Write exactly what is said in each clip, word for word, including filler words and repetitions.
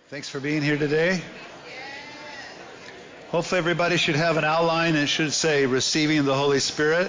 Thanks for being here today. Hopefully everybody should have an outline. It should say receiving the Holy Spirit.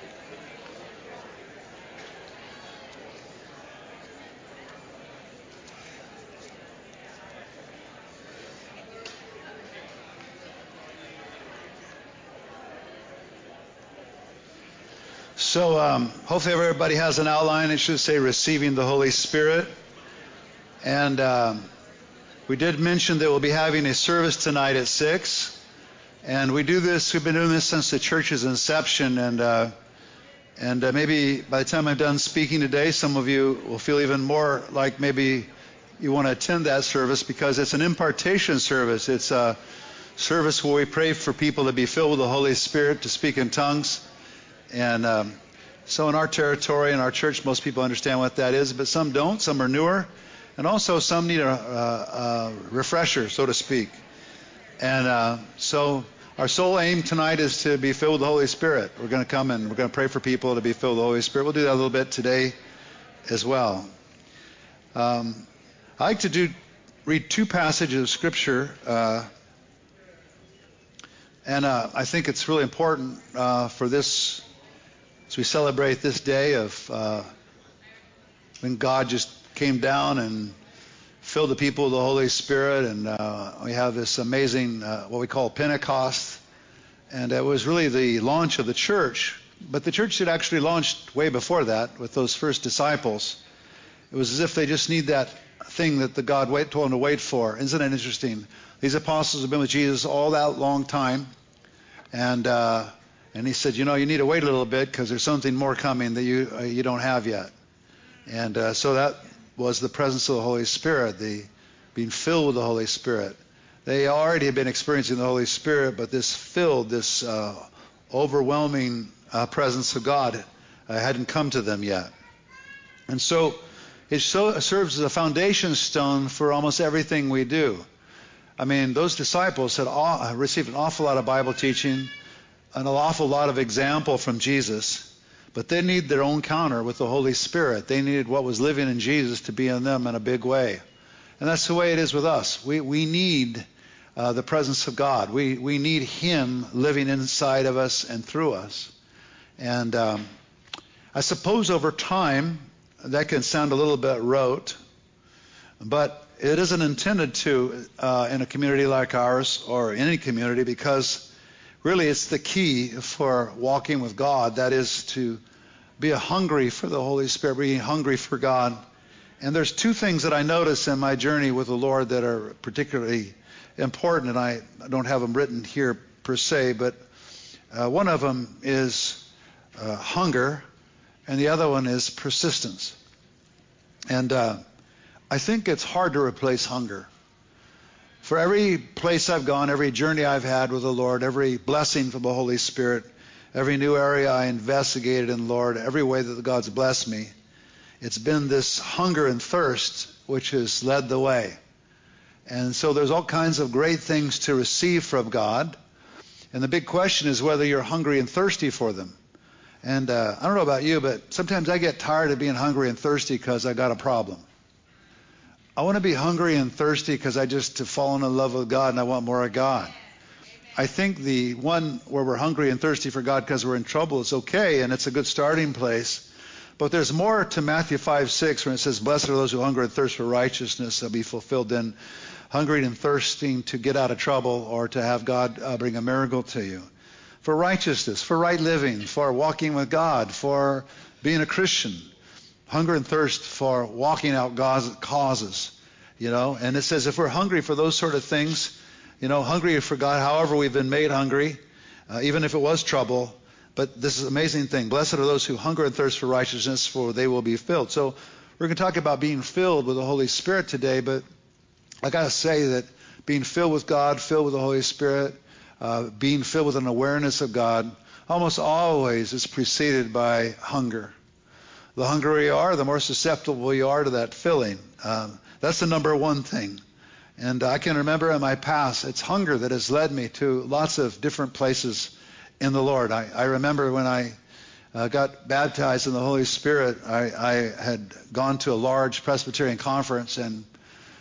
So um, hopefully everybody has an outline. It should say receiving the Holy Spirit. And um, we did mention that we'll be having a service tonight at six. And we do this, we've been doing this since the church's inception. And uh, and uh, maybe by the time I'm done speaking today, some of you will feel even more like maybe you want to attend that service, because it's an impartation service. It's a service where we pray for people to be filled with the Holy Spirit, to speak in tongues. And um, so in our territory, in our church, most people understand what that is, but some don't. Some are newer. And also some need a, a, a refresher, so to speak. And uh, so our sole aim tonight is to be filled with the Holy Spirit. We're going to come and we're going to pray for people to be filled with the Holy Spirit. We'll do that a little bit today as well. Um, I like to do read two passages of Scripture. Uh, and uh, I think it's really important uh, for this, as we celebrate this day of uh, when God just came down and filled the people with the Holy Spirit, and uh, we have this amazing, uh, what we call Pentecost, and it was really the launch of the church, but the church had actually launched way before that with those first disciples. It was as if they just need that thing that the God wait, told them to wait for. Isn't it interesting? These apostles have been with Jesus all that long time, and uh, and he said, you know, you need to wait a little bit because there's something more coming that you uh, you don't have yet. And uh, so that was the presence of the Holy Spirit, the being filled with the Holy Spirit. They already had been experiencing the Holy Spirit, but this filled, this uh, overwhelming uh, presence of God uh, hadn't come to them yet. And so it so, serves as a foundation stone for almost everything we do. I mean, those disciples had all, received an awful lot of Bible teaching, an awful lot of example from Jesus, but they need their own counter with the Holy Spirit. They needed what was living in Jesus to be in them in a big way. And that's the way it is with us. We we need uh, the presence of God. We we need Him living inside of us and through us. And um, I suppose over time, that can sound a little bit rote, but it isn't intended to uh, in a community like ours or any community, because really, it's the key for walking with God. That is to be hungry for the Holy Spirit, being hungry for God. And there's two things that I notice in my journey with the Lord that are particularly important, and I don't have them written here per se, but uh, one of them is uh, hunger, and the other one is persistence. And uh, I think it's hard to replace hunger. For every place I've gone, every journey I've had with the Lord, every blessing from the Holy Spirit, every new area I investigated in the Lord, every way that God's blessed me, it's been this hunger and thirst which has led the way. And so there's all kinds of great things to receive from God. And the big question is whether you're hungry and thirsty for them. And uh, I don't know about you, but sometimes I get tired of being hungry and thirsty because I got a problem. I want to be hungry and thirsty because I just have fallen in love with God and I want more of God. I think the one where we're hungry and thirsty for God because we're in trouble is okay, and it's a good starting place. But there's more to Matthew five six when it says, blessed are those who hunger and thirst for righteousness, they'll be fulfilled, than hungry and thirsting to get out of trouble or to have God uh, bring a miracle to you. For righteousness, for right living, for walking with God, for being a Christian. Hunger and thirst for walking out God's causes, you know. And it says if we're hungry for those sort of things, you know, hungry for God, however we've been made hungry, uh, even if it was trouble. But this is an amazing thing. Blessed are those who hunger and thirst for righteousness, for they will be filled. So we're going to talk about being filled with the Holy Spirit today. But I got to say that being filled with God, filled with the Holy Spirit, uh, being filled with an awareness of God, almost always is preceded by hunger. The hungrier you are, the more susceptible you are to that filling. Um, that's the number one thing. And I can remember in my past, it's hunger that has led me to lots of different places in the Lord. I, I remember when I uh, got baptized in the Holy Spirit, I, I had gone to a large Presbyterian conference, and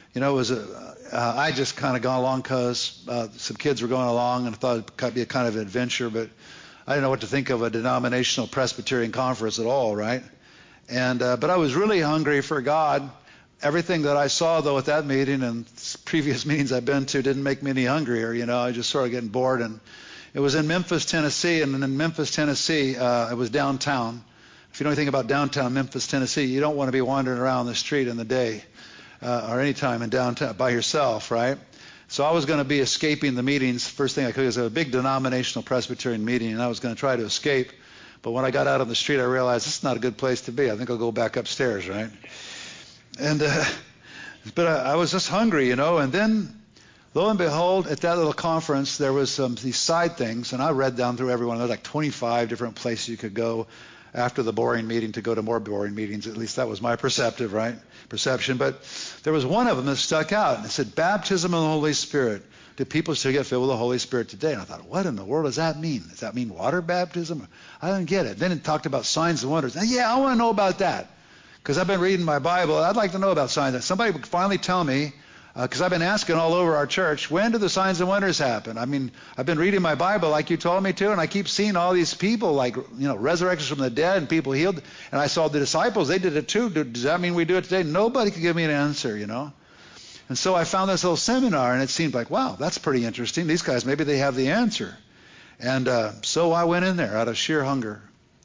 You know, it was a, uh, I just kind of gone along because uh, some kids were going along, and I thought it could be a kind of adventure, but I didn't know what to think of a denominational Presbyterian conference at all, right? And uh, but I was really hungry for God. Everything that I saw, though, at that meeting and previous meetings I've been to didn't make me any hungrier. You know, I just started getting bored. And it was in Memphis, Tennessee, and in Memphis, Tennessee, uh, it was downtown. If you know anything about downtown Memphis, Tennessee, you don't want to be wandering around the street in the day uh, or any time in downtown by yourself, right? So I was going to be escaping the meetings. First thing I could, it was a big denominational Presbyterian meeting, and I was going to try to escape. But when I got out on the street, I realized this is not a good place to be. I think I'll go back upstairs, right? And uh, but I, I was just hungry, you know. And then, lo and behold, at that little conference, there was some these side things, and I read down through every one. There was like twenty-five different places you could go after the boring meeting to go to more boring meetings. At least that was my perceptive, right? Perception. But there was one of them that stuck out, and it said, "Baptism of the Holy Spirit. Do people still get filled with the Holy Spirit today?" And I thought, what in the world does that mean? Does that mean water baptism? I didn't get it. Then it talked about signs and wonders. And yeah, I want to know about that. Because I've been reading my Bible. I'd like to know about signs. Somebody would finally tell me, because uh, I've been asking all over our church, when do the signs and wonders happen? I mean, I've been reading my Bible like you told me to, and I keep seeing all these people, like, you know, resurrections from the dead and people healed. And I saw the disciples, they did it too. Does that mean we do it today? Nobody could give me an answer, you know. And so I found this little seminar, and it seemed like, wow, that's pretty interesting. These guys, maybe they have the answer. And uh, so I went in there out of sheer hunger.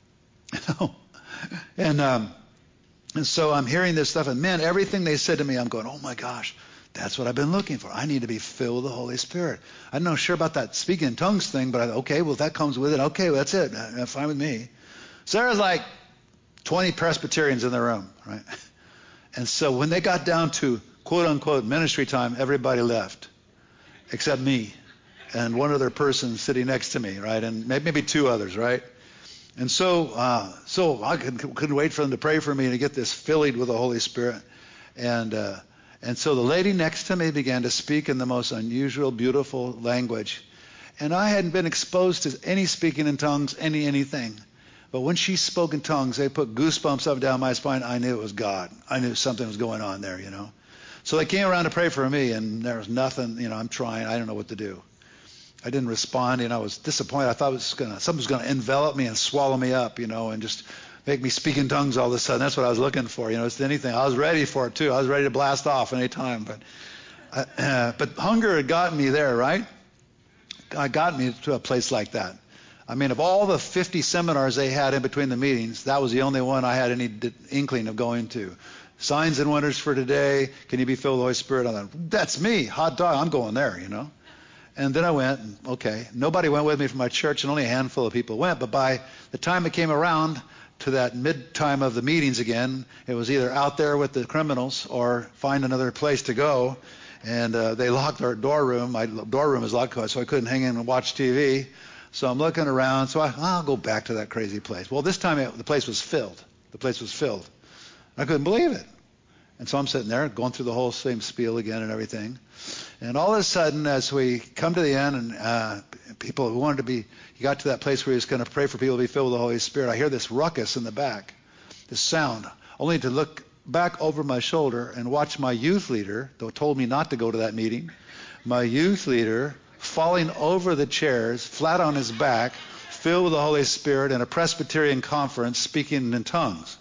and um, and so I'm hearing this stuff, and man, everything they said to me, I'm going, oh my gosh, that's what I've been looking for. I need to be filled with the Holy Spirit. I'm not sure about that speaking in tongues thing, but I, okay, well, that comes with it. Okay, well, that's it. That's fine with me. So there was like twenty Presbyterians in the room, right? And so when they got down to quote unquote ministry time, everybody left except me and one other person sitting next to me, right? And maybe two others, right? And so, uh, so I couldn't, couldn't wait for them to pray for me to get this filled with the Holy Spirit. And, uh, and so the lady next to me began to speak in the most unusual, beautiful language. And I hadn't been exposed to any speaking in tongues, any, anything. But when she spoke in tongues, they put goosebumps up and down my spine. I knew it was God. I knew something was going on there, you know. So they came around to pray for me, and there was nothing, you know, I'm trying. I don't know what to do. I didn't respond, and I was disappointed. I thought it was gonna, something was going to envelop me and swallow me up, you know, and just make me speak in tongues all of a sudden. That's what I was looking for, you know. It's anything. I was ready for it, too. I was ready to blast off any time. But, uh, but hunger had gotten me there, right? God got me to a place like that. I mean, of all the fifty seminars they had in between the meetings, that was the only one I had any inkling of going to. Signs and wonders for today. Can you be filled with the Holy Spirit? I thought, that's me. Hot dog. I'm going there, you know. And then I went, okay. Nobody went with me from my church, and only a handful of people went. But by the time it came around to that mid-time of the meetings again, it was either out there with the criminals or find another place to go. And uh, they locked our door room. My door room was locked, so I couldn't hang in and watch T V. So I'm looking around. So I, I'll go back to that crazy place. Well, this time it, the place was filled. The place was filled. I couldn't believe it. And so I'm sitting there going through the whole same spiel again and everything. And all of a sudden, as we come to the end, and uh, people who wanted to be, he got to that place where he was going to pray for people to be filled with the Holy Spirit. I hear this ruckus in the back, this sound, only to look back over my shoulder and watch my youth leader, though told me not to go to that meeting, my youth leader falling over the chairs, flat on his back, filled with the Holy Spirit in a Presbyterian conference, speaking in tongues.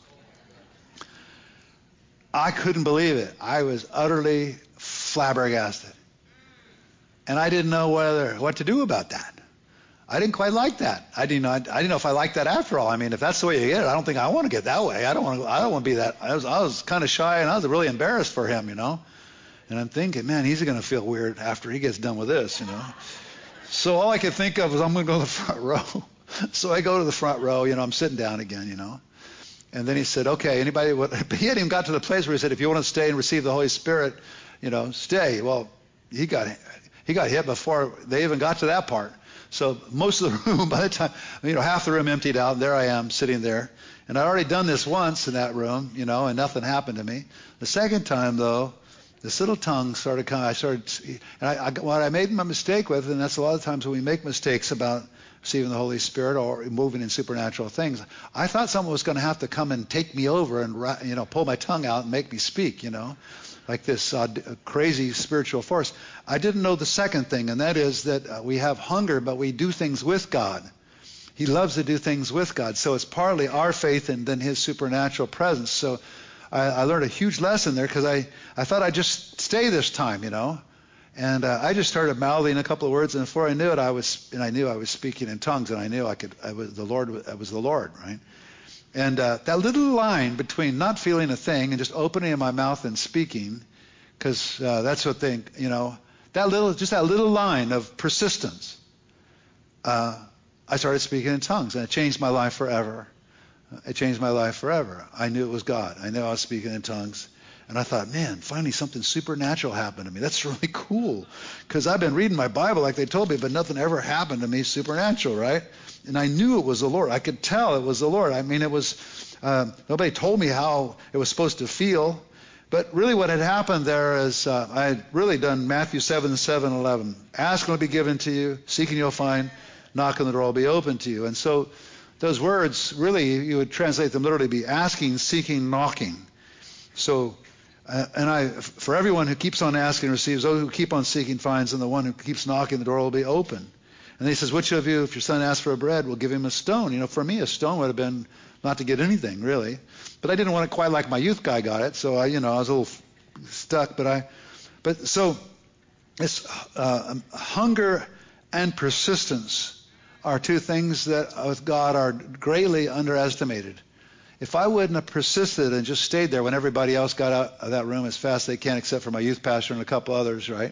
I couldn't believe it. I was utterly flabbergasted. And I didn't know whether what to do about that. I didn't quite like that. I didn't know. I didn't know if I liked that after all. I mean, if that's the way you get it, I don't think I want to get that way. I don't want to. I don't want to be that. I was. I was kind of shy, and I was really embarrassed for him, you know. And I'm thinking, man, he's going to feel weird after he gets done with this, you know. So all I could think of was, I'm going to go to the front row. So I go to the front row. You know, I'm sitting down again, you know. And then he said, okay, anybody, what, he hadn't even got to the place where he said, if you want to stay and receive the Holy Spirit, you know, stay. Well, he got he got hit before they even got to that part. So most of the room, by the time, you know, half the room emptied out, and there I am sitting there. And I'd already done this once in that room, you know, and nothing happened to me. The second time, though, this little tongue started coming. I started, and I, I, what I made my mistake with, and that's a lot of times when we make mistakes about receiving the Holy Spirit or moving in supernatural things. I thought someone was going to have to come and take me over and, you know, pull my tongue out and make me speak, you know. like this uh, crazy spiritual force. I didn't know the second thing, and that is that uh, we have hunger, but we do things with God. He loves to do things with God. So it's partly our faith and then his supernatural presence. So I, I learned a huge lesson there because I, I thought I'd just stay this time, you know. And uh, I just started mouthing a couple of words, and before I knew it, I was, and I knew I was speaking in tongues, and I knew I could, I was the Lord, I was the Lord, right? And uh, that little line between not feeling a thing and just opening my mouth and speaking, because uh, that's what they, you know, that little, just that little line of persistence, uh, I started speaking in tongues, and it changed my life forever. It changed my life forever. I knew it was God. I knew I was speaking in tongues. And I thought, man, finally something supernatural happened to me. That's really cool. Because I've been reading my Bible like they told me, but nothing ever happened to me supernatural, right? And I knew it was the Lord. I could tell it was the Lord. I mean, it was, uh, nobody told me how it was supposed to feel. But really what had happened there is uh, I had really done Matthew seven, seven, eleven. Ask and it will be given to you. Seek and you'll find. Knock and the door will be open to you. And so those words, really, you would translate them literally be asking, seeking, knocking. So, uh, and I, for everyone who keeps on asking receives, those who keep on seeking finds, and the one who keeps knocking, the door will be open. And he says, which of you, if your son asks for a bread, will give him a stone? You know, for me, a stone would have been not to get anything, really. But I didn't want it quite like my youth guy got it, so I, you know, I was a little stuck. But I, but so, it's uh, hunger and persistence are two things that with God are greatly underestimated. If I wouldn't have persisted and just stayed there when everybody else got out of that room as fast as they can, except for my youth pastor and a couple others, right?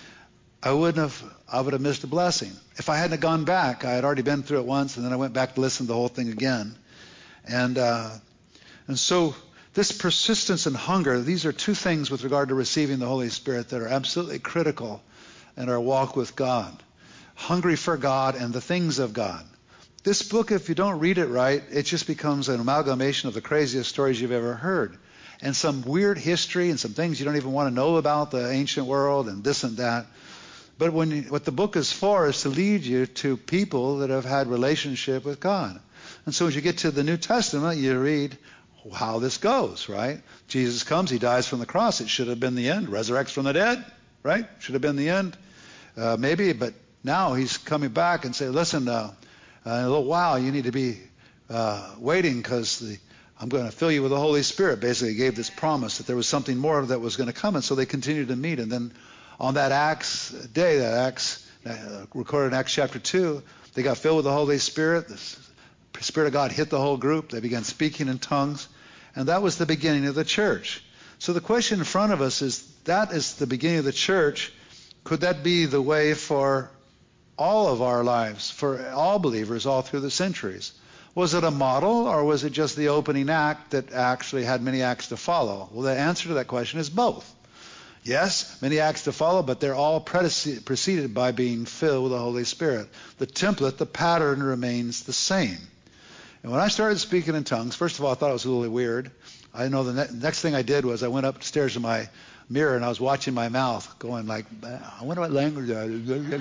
I wouldn't have, I would have missed a blessing. If I hadn't gone back, I had already been through it once, and then I went back to listen to the whole thing again. And, uh, and so this persistence and hunger, these are two things with regard to receiving the Holy Spirit that are absolutely critical in our walk with God. Hungry for God and the things of God. This book, if you don't read it right, it just becomes an amalgamation of the craziest stories you've ever heard. And some weird history and some things you don't even want to know about the ancient world and this and that. But when you, what the book is for is to lead you to people that have had relationship with God. And so as you get to the New Testament, you read how this goes, right? Jesus comes, he dies from the cross. It should have been the end. Resurrects from the dead, right? Should have been the end. Uh, maybe, but now he's coming back and say, listen, uh, uh, in a little while you need to be uh, waiting because I'm going to fill you with the Holy Spirit. Basically, he gave this promise that there was something more that was going to come. And so they continued to meet. And then on that Acts day, that Acts, uh, recorded in Acts chapter two, they got filled with the Holy Spirit. The Spirit of God hit the whole group. They began speaking in tongues. And that was the beginning of the church. So the question in front of us is, that is the beginning of the church. Could that be the way for all of our lives, for all believers all through the centuries? Was it a model, or was it just the opening act that actually had many acts to follow? Well, the answer to that question is both. Yes, many acts to follow, but they're all preceded by being filled with the Holy Spirit. The template, the pattern remains the same. And when I started speaking in tongues, first of all, I thought it was a little weird. I know the ne- next thing I did was I went upstairs to my mirror and I was watching my mouth going like, I wonder what language that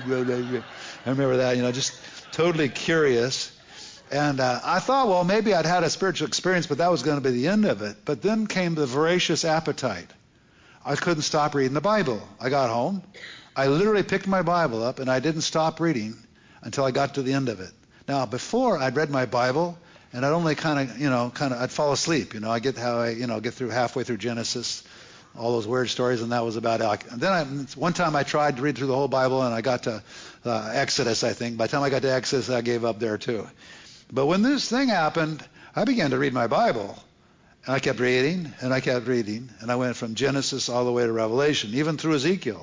is. I remember that, you know, just totally curious. And uh, I thought, well, maybe I'd had a spiritual experience, but that was going to be the end of it. But then came the voracious appetite. I couldn't stop reading the Bible. I got home. I literally picked my Bible up and I didn't stop reading until I got to the end of it. Now, before I'd read my Bible and I'd only kind of, you know, kind of, I'd fall asleep. You know, I get how I, you know, get through halfway through Genesis, all those weird stories, and that was about it. And then I, one time I tried to read through the whole Bible and I got to uh, Exodus, I think. By the time I got to Exodus, I gave up there too. But when this thing happened, I began to read my Bible. And I kept reading, and I kept reading, and I went from Genesis all the way to Revelation, even through Ezekiel.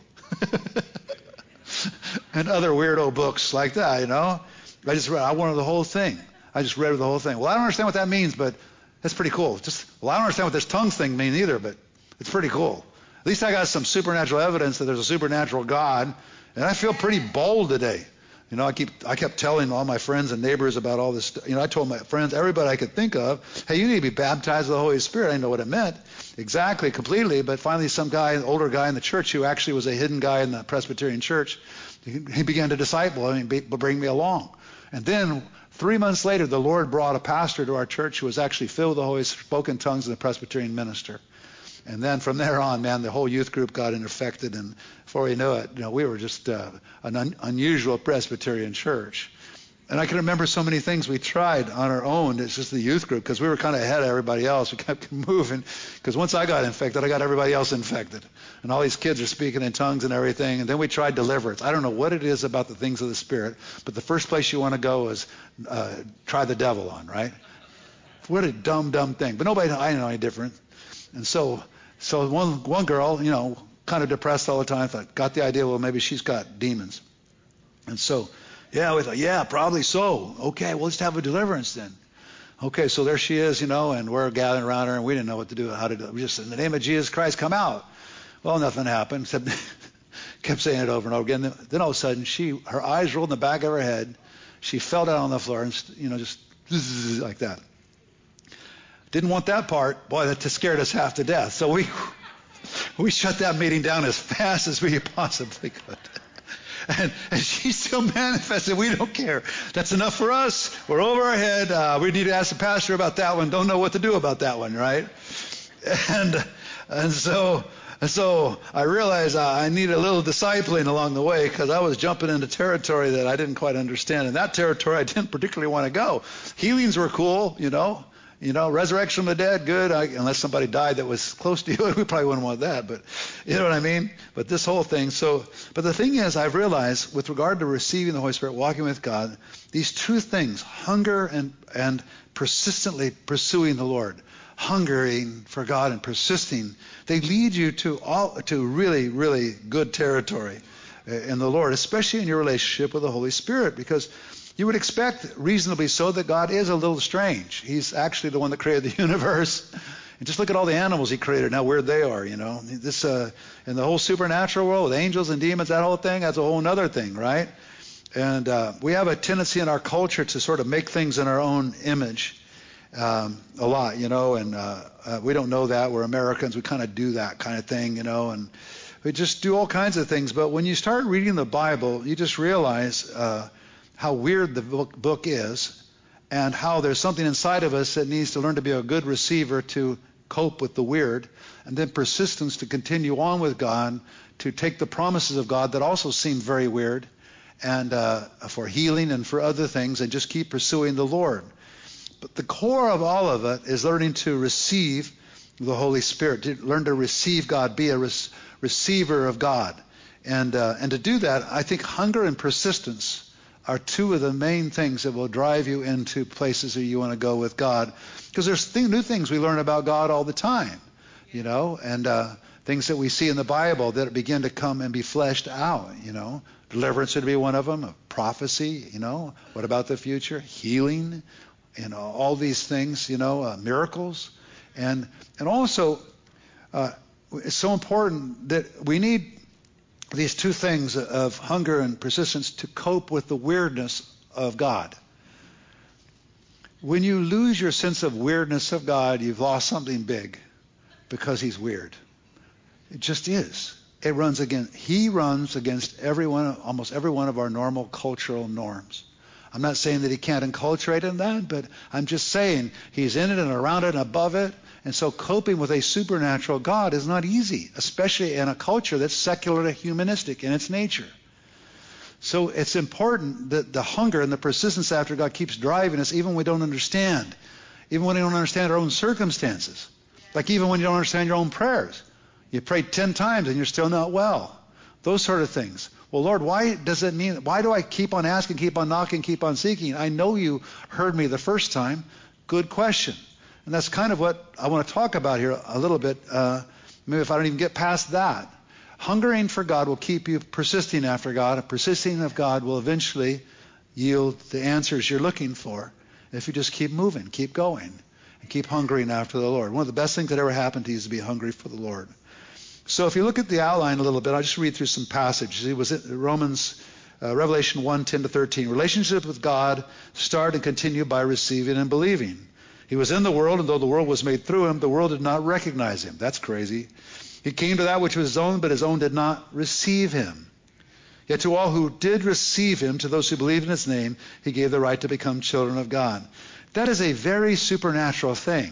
And other weirdo books like that, you know. I just read, I wanted the whole thing. I just read the whole thing. Well, I don't understand what that means, but that's pretty cool. Just, well, I don't understand what this tongue thing means either, but it's pretty cool. At least I got some supernatural evidence that there's a supernatural God, and I feel pretty bold today. You know, I keep I kept telling all my friends and neighbors about all this stuff. You know, I told my friends, everybody I could think of, hey, you need to be baptized with the Holy Spirit. I didn't know what it meant exactly, completely, but finally some guy, an older guy in the church who actually was a hidden guy in the Presbyterian church, he began to disciple me and bring me along. And then three months later, the Lord brought a pastor to our church who was actually filled with the Holy Spirit, spoke in tongues, and a Presbyterian minister. And then from there on, man, the whole youth group got infected, and before we knew it, you know, we were just uh, an un- unusual Presbyterian church. And I can remember so many things we tried on our own. It's just the youth group, because we were kind of ahead of everybody else. We kept moving, because once I got infected, I got everybody else infected. And all these kids are speaking in tongues and everything. And then we tried deliverance. I don't know what it is about the things of the Spirit, but the first place you want to go is uh, try the devil on, right? What a dumb, dumb thing. But nobody, I didn't know any different. And so, so one one girl, you know, kind of depressed all the time, thought, got the idea, well, maybe she's got demons. And so, yeah, we thought, yeah, probably so. Okay, well, let's have a deliverance then. Okay, so there she is, you know, and we're gathering around her, and we didn't know what to do, how to do it. We just, in the name of Jesus Christ, come out. Well, nothing happened, except kept saying it over and over again. Then, then all of a sudden, she, her eyes rolled in the back of her head. She fell down on the floor, and, you know, just like that. Didn't want that part. Boy, that scared us half to death. So we we shut that meeting down as fast as we possibly could. And, and she still manifested. We don't care. That's enough for us. We're over our head. Uh, we need to ask the pastor about that one. Don't know what to do about that one, right? And and so and so I realized I needed a little discipling along the way, because I was jumping into territory that I didn't quite understand. And that territory I didn't particularly want to go. Healings were cool, you know. You know, resurrection of the dead, good. I, unless somebody died that was close to you, we probably wouldn't want that. But you know what I mean? But this whole thing. So, but the thing is, I've realized with regard to receiving the Holy Spirit, walking with God, these two things, hunger and, and persistently pursuing the Lord, hungering for God and persisting, they lead you to all, to really, really good territory in the Lord, especially in your relationship with the Holy Spirit, because you would expect, reasonably so, that God is a little strange. He's actually the one that created the universe. And just look at all the animals he created and how weird they are, you know. This, uh, in the whole supernatural world with angels and demons, that whole thing, that's a whole other thing, right? And uh, we have a tendency in our culture to sort of make things in our own image um, a lot, you know. And uh, uh, we don't know that. We're Americans. We kind of do that kind of thing, you know. And we just do all kinds of things. But when you start reading the Bible, you just realize uh, how weird the book, book is, and how there's something inside of us that needs to learn to be a good receiver to cope with the weird, and then persistence to continue on with God, to take the promises of God that also seem very weird, and uh, for healing and for other things, and just keep pursuing the Lord. But the core of all of it is learning to receive the Holy Spirit, to learn to receive God, be a re- receiver of God. And, uh, and to do that, I think hunger and persistence are two of the main things that will drive you into places that you want to go with God. Because there's th- new things we learn about God all the time, you know, and uh, things that we see in the Bible that begin to come and be fleshed out, you know. Deliverance would be one of them, prophecy, you know. What about the future? Healing, you know, all these things, you know, uh, miracles. And, and also, uh, it's so important that we need these two things of hunger and persistence to cope with the weirdness of God. When you lose your sense of weirdness of God, you've lost something big, because he's weird. It just is. It runs against, he runs against every one, almost every one of our normal cultural norms. I'm not saying that he can't enculturate in that, but I'm just saying he's in it and around it and above it. And so coping with a supernatural God is not easy, especially in a culture that's secular and humanistic in its nature. So it's important that the hunger and the persistence after God keeps driving us, even when we don't understand, even when we don't understand our own circumstances. Like even when you don't understand your own prayers. You prayed ten times and you're still not well. Those sort of things. Well, Lord, why does it mean, why do I keep on asking, keep on knocking, keep on seeking? I know you heard me the first time. Good question. And that's kind of what I want to talk about here a little bit, uh, maybe if I don't even get past that. Hungering for God will keep you persisting after God. And persisting of God will eventually yield the answers you're looking for if you just keep moving, keep going, and keep hungering after the Lord. One of the best things that ever happened to you is to be hungry for the Lord. So if you look at the outline a little bit, I'll just read through some passages. It was Romans, uh, Revelation one, ten to thirteen. Relationship with God start and continue by receiving and believing. He was in the world, and though the world was made through him, the world did not recognize him. That's crazy. He came to that which was his own, but his own did not receive him. Yet to all who did receive him, to those who believed in his name, he gave the right to become children of God. That is a very supernatural thing.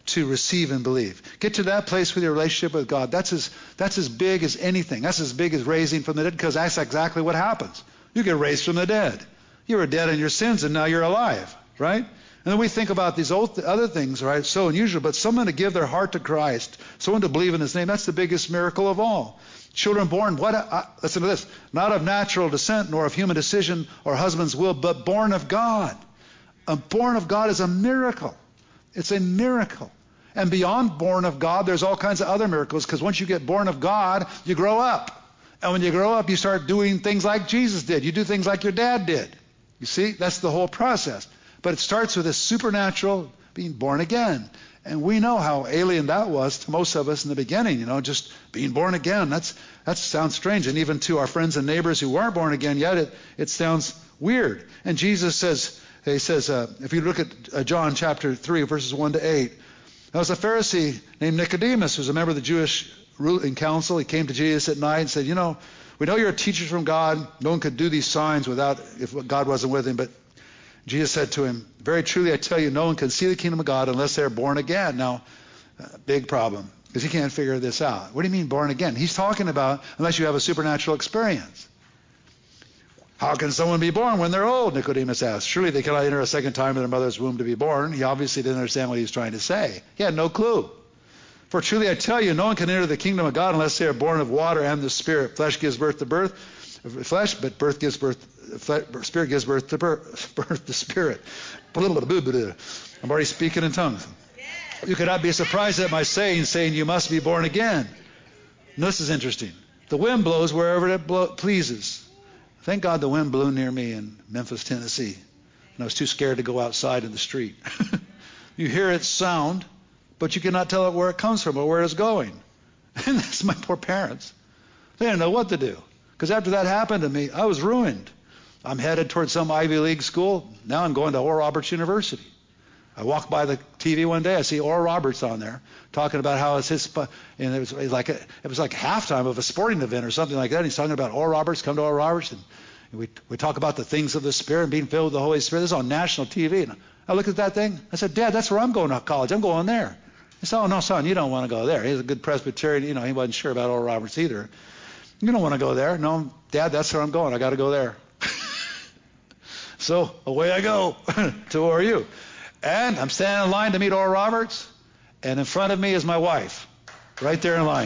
to receive and believe. Get to that place with your relationship with God. That's as, that's as big as anything. That's as big as raising from the dead, because that's exactly what happens. You get raised from the dead. You were dead in your sins, and now you're alive, right? And then we think about these old th- other things, right? So unusual, but someone to give their heart to Christ, someone to believe in his name, that's the biggest miracle of all. Children born, what? Uh, listen to this. Not of natural descent, nor of human decision or husband's will, but born of God. A born of God is a miracle. It's a miracle. And beyond born of God, there's all kinds of other miracles, because once you get born of God, you grow up. And when you grow up, you start doing things like Jesus did. You do things like your dad did. You see, that's the whole process. But it starts with this supernatural being born again. And we know how alien that was to most of us in the beginning, you know, just being born again. That's that sounds strange. And even to our friends and neighbors who weren't born again yet, it, it sounds weird. And Jesus says, he says, uh, if you look at uh, John chapter three, verses one to eight, there was a Pharisee named Nicodemus, who's a member of the Jewish ruling council. He came to Jesus at night and said, you know, we know you're a teacher from God. No one could do these signs without, if God wasn't with him. But Jesus said to him, very truly I tell you, no one can see the kingdom of God unless they're born again. Now, uh, big problem, because he can't figure this out. What do you mean born again? He's talking about unless you have a supernatural experience. How can someone be born when they're old? Nicodemus asked. Surely they cannot enter a second time in their mother's womb to be born. He obviously didn't understand what he was trying to say. He had no clue. For truly I tell you, no one can enter the kingdom of God unless they are born of water and the Spirit. Flesh gives birth to birth, flesh, but birth gives birth, flesh, Spirit gives birth to birth, birth to Spirit. I'm already speaking in tongues. You cannot be surprised at my saying, saying you must be born again. And this is interesting. The wind blows wherever it blow, pleases. Thank God the wind blew near me in Memphis, Tennessee, and I was too scared to go outside in the street. You hear its sound, but you cannot tell it where it comes from or where it's going. And that's my poor parents. They didn't know what to do, because after that happened to me, I was ruined. I'm headed towards some Ivy League school. Now I'm going to Oral Roberts University. I walked by the T V one day. I see Oral Roberts on there talking about how it's his, and it was like a, it was like halftime of a sporting event or something like that. He's talking about Oral Roberts, come to Oral Roberts, and we we talk about the things of the Spirit and being filled with the Holy Spirit. This is on national T V. And I looked at that thing. I said, Dad, that's where I'm going to college. I'm going there. He said, oh no, son, you don't want to go there. He's a good Presbyterian. You know, he wasn't sure about Oral Roberts either. You don't want to go there. No, Dad, that's where I'm going. I got to go there. So away I go to O R U. And I'm standing in line to meet Oral Roberts, and in front of me is my wife, right there in line.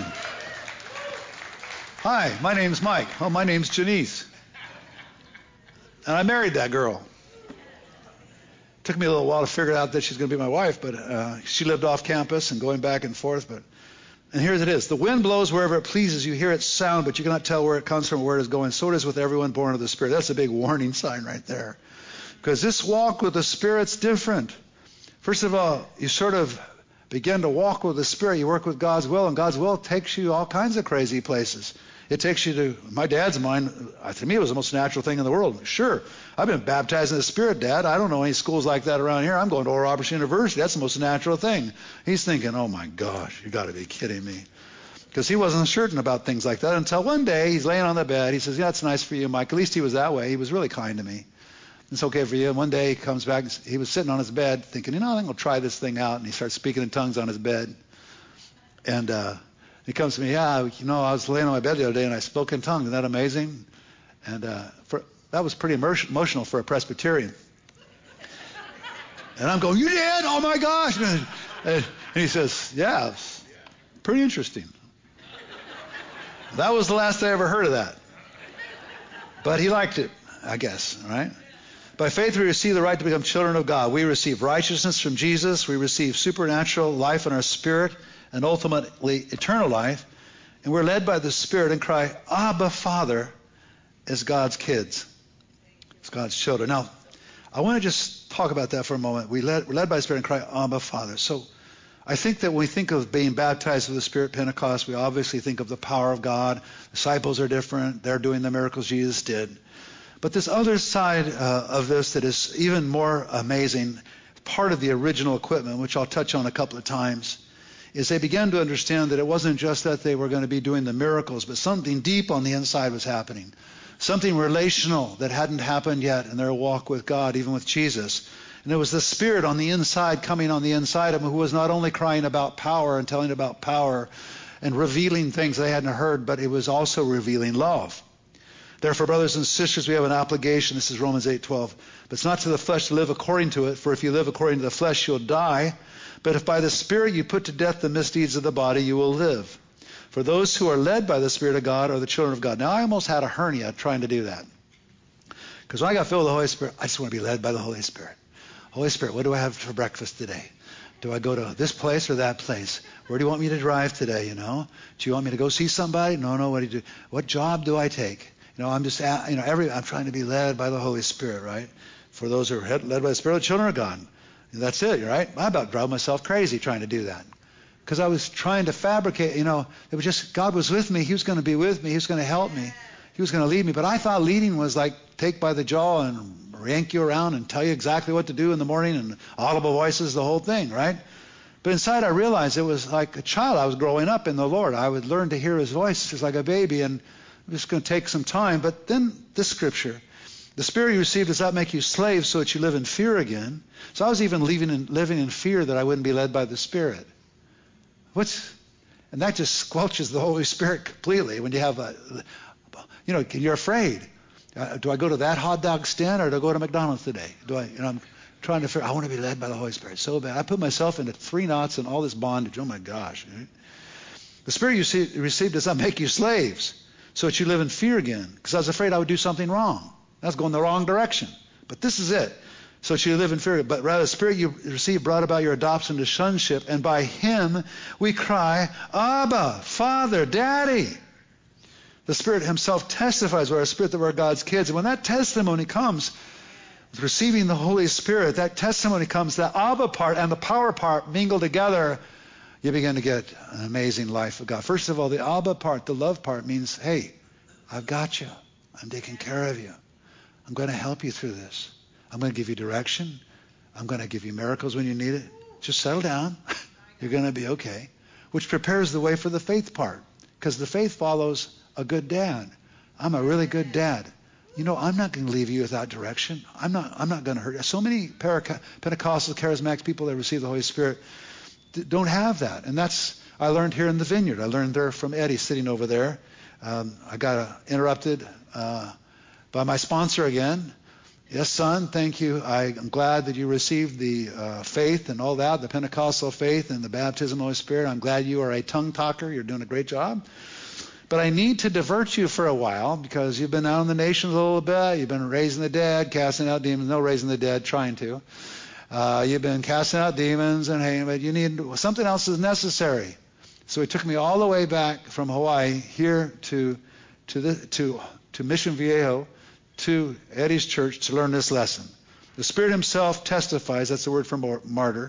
Hi, my name's Mike. Oh, my name's Janice. And I married that girl. Took me a little while to figure out that she's going to be my wife, but uh, she lived off campus and going back and forth. But and here it is. The wind blows wherever it pleases. You hear its sound, but you cannot tell where it comes from or where it is going. So it is with everyone born of the Spirit. That's a big warning sign right there. Because this walk with the Spirit's different. First of all, you sort of begin to walk with the Spirit. You work with God's will, and God's will takes you all kinds of crazy places. It takes you to, my dad's mind, to me it was the most natural thing in the world. Sure, I've been baptized in the Spirit, Dad. I don't know any schools like that around here. I'm going to Oral Roberts University. That's the most natural thing. He's thinking, oh my gosh, you got to be kidding me. Because he wasn't certain about things like that until one day he's laying on the bed. He says, yeah, it's nice for you, Mike. At least he was that way. He was really kind to me. It's okay for you. And one day he comes back. He was sitting on his bed thinking, you know, I think I'll try this thing out. And he starts speaking in tongues on his bed. And uh, he comes to me, yeah, you know, I was laying on my bed the other day and I spoke in tongues. Isn't that amazing? And uh, for, that was pretty emotional for a Presbyterian. And I'm going, you did? Oh, my gosh. And, and he says, yeah, it's pretty interesting. That was the last I ever heard of that. But he liked it, I guess, right? By faith, we receive the right to become children of God. We receive righteousness from Jesus. We receive supernatural life in our spirit and ultimately eternal life. And we're led by the Spirit and cry, Abba, Father, as God's kids, as God's children. Now, I want to just talk about that for a moment. We led, we're led by the Spirit and cry, Abba, Father. So I think that when we think of being baptized with the Spirit Pentecost, we obviously think of the power of God. Disciples are different. They're doing the miracles Jesus did. But this other side uh, of this that is even more amazing, part of the original equipment, which I'll touch on a couple of times, is they began to understand that it wasn't just that they were going to be doing the miracles, but something deep on the inside was happening. Something relational that hadn't happened yet in their walk with God, even with Jesus. And it was the Spirit on the inside coming on the inside of him, who was not only crying about power and telling about power and revealing things they hadn't heard, but it was also revealing love. Therefore, brothers and sisters, we have an obligation. This is Romans eight twelve. But it's not to the flesh to live according to it, for if you live according to the flesh, you'll die. But if by the Spirit you put to death the misdeeds of the body, you will live. For those who are led by the Spirit of God are the children of God. Now, I almost had a hernia trying to do that. Because when I got filled with the Holy Spirit, I just want to be led by the Holy Spirit. Holy Spirit, what do I have for breakfast today? Do I go to this place or that place? Where do you want me to drive today, you know? Do you want me to go see somebody? No, no, what do you do? What job do I take? You know, I'm just, you know, every, I'm trying to be led by the Holy Spirit, right? For those who are led by the Spirit, the children of God. And that's it, right? I about drove myself crazy trying to do that. Because I was trying to fabricate, you know, it was just, God was with me. He was going to be with me. He was going to help me. He was going to lead me. But I thought leading was like take by the jaw and yank you around and tell you exactly what to do in the morning and audible voices, the whole thing, right? But inside I realized it was like a child. I was growing up in the Lord. I would learn to hear his voice just like a baby, and it was going to take some time. But then this scripture, the Spirit you received does not make you slaves so that you live in fear again. So I was even living in, living in fear that I wouldn't be led by the Spirit. What's, and that just squelches the Holy Spirit completely when you have a, you know, you're afraid. Uh, do I go to that hot dog stand or do I go to McDonald's today? Do I, you know, I'm trying to figure, I want to be led by the Holy Spirit so bad. I put myself into three knots and all this bondage. Oh my gosh. Right? The Spirit you see, received does not make you slaves so that you live in fear again. Because I was afraid I would do something wrong. I was going the wrong direction. But this is it. So that you live in fear. But rather the Spirit you received brought about your adoption to sonship. And by him we cry, Abba, Father, Daddy. The Spirit himself testifies with our spirit that we're God's kids. And when that testimony comes, with receiving the Holy Spirit, that testimony comes, the Abba part and the power part mingle together, you begin to get an amazing life of God. First of all, the Abba part, the love part, means, hey, I've got you. I'm taking care of you. I'm going to help you through this. I'm going to give you direction. I'm going to give you miracles when you need it. Just settle down. You're going to be okay. Which prepares the way for the faith part. Because the faith follows a good dad. I'm a really good dad. You know, I'm not going to leave you without direction. I'm not I'm not going to hurt you. So many Pentecostal, charismatic people that receive the Holy Spirit don't have that. And that's, I learned here in the vineyard. I learned there from Eddie sitting over there. Um, I got uh, interrupted uh, by my sponsor again. Yes, son, thank you. I, I'm glad that you received the uh, faith and all that, the Pentecostal faith and the baptism of the Holy Spirit. I'm glad you are a tongue talker. You're doing a great job. But I need to divert you for a while because you've been out in the nations a little bit. You've been raising the dead, casting out demons. No, raising the dead, trying to. Uh, you've been casting out demons, and hey, but you need something else is necessary. So he took me all the way back from Hawaii here to to the, to to Mission Viejo, to Eddie's church to learn this lesson. The Spirit himself testifies. That's the word for martyr.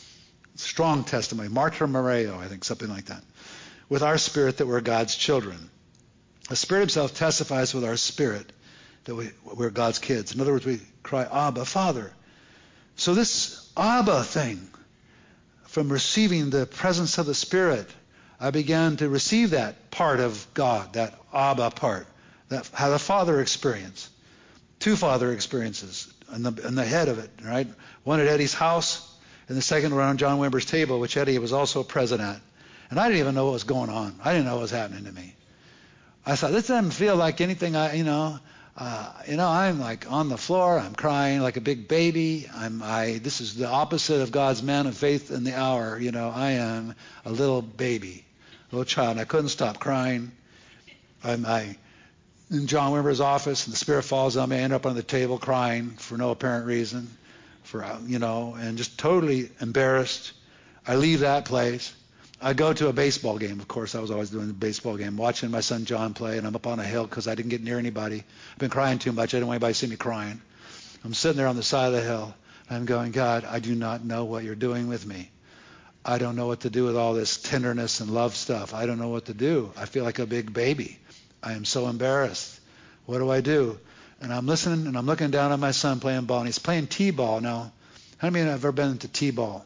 Strong testimony. Martyr Mareo, I think, something like that. With our spirit that we're God's children. The Spirit himself testifies with our spirit that we, we're God's kids. In other words, we cry, Abba, Father. So this Abba thing, from receiving the presence of the Spirit, I began to receive that part of God, that Abba part, that how the Father experience. Two Father experiences in the, in the head of it, right? One at Eddie's house, and the second around John Wimber's table, which Eddie was also present at. And I didn't even know what was going on. I didn't know what was happening to me. I thought, this doesn't feel like anything I, you know, uh, you know, I'm like on the floor. I'm crying like a big baby. I'm, I, this is the opposite of God's man of faith in the hour. You know, I am a little baby, a little child. And I couldn't stop crying. I'm, I, in John Wimber's office, and the Spirit falls on me. I end up on the table crying for no apparent reason, for, you know, and just totally embarrassed. I leave that place. I go to a baseball game. Of course, I was always doing a baseball game, watching my son John play, and I'm up on a hill because I didn't get near anybody. I've been crying too much. I didn't want anybody to see me crying. I'm sitting there on the side of the hill. I'm going, God, I do not know what you're doing with me. I don't know what to do with all this tenderness and love stuff. I don't know what to do. I feel like a big baby. I am so embarrassed. What do I do? And I'm listening, and I'm looking down at my son playing ball, and he's playing t-ball. Now, how many have ever been into t-ball?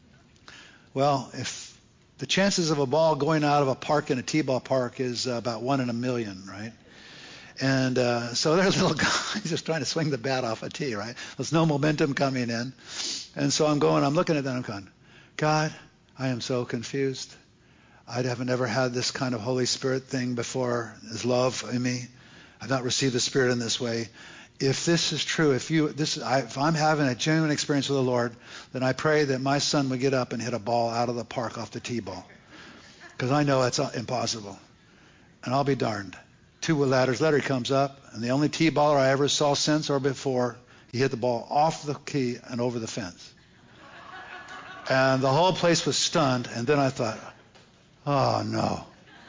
Well, if the chances of a ball going out of a park in a t-ball park is uh, about one in a million, right? And uh, so there's a little guy just trying to swing the bat off a tee, right? There's no momentum coming in. And so I'm going, I'm looking at that, I'm going, God, I am so confused. I haven't ever had this kind of Holy Spirit thing before, His love in me. I've not received the Spirit in this way. If this is true, if you, this, I, if I'm having a genuine experience with the Lord, then I pray that my son would get up and hit a ball out of the park off the tee ball. Because I know it's impossible. And I'll be darned. Two ladders later, he comes up, and the only tee baller I ever saw since or before, he hit the ball off the tee and over the fence. And the whole place was stunned, and then I thought, oh no.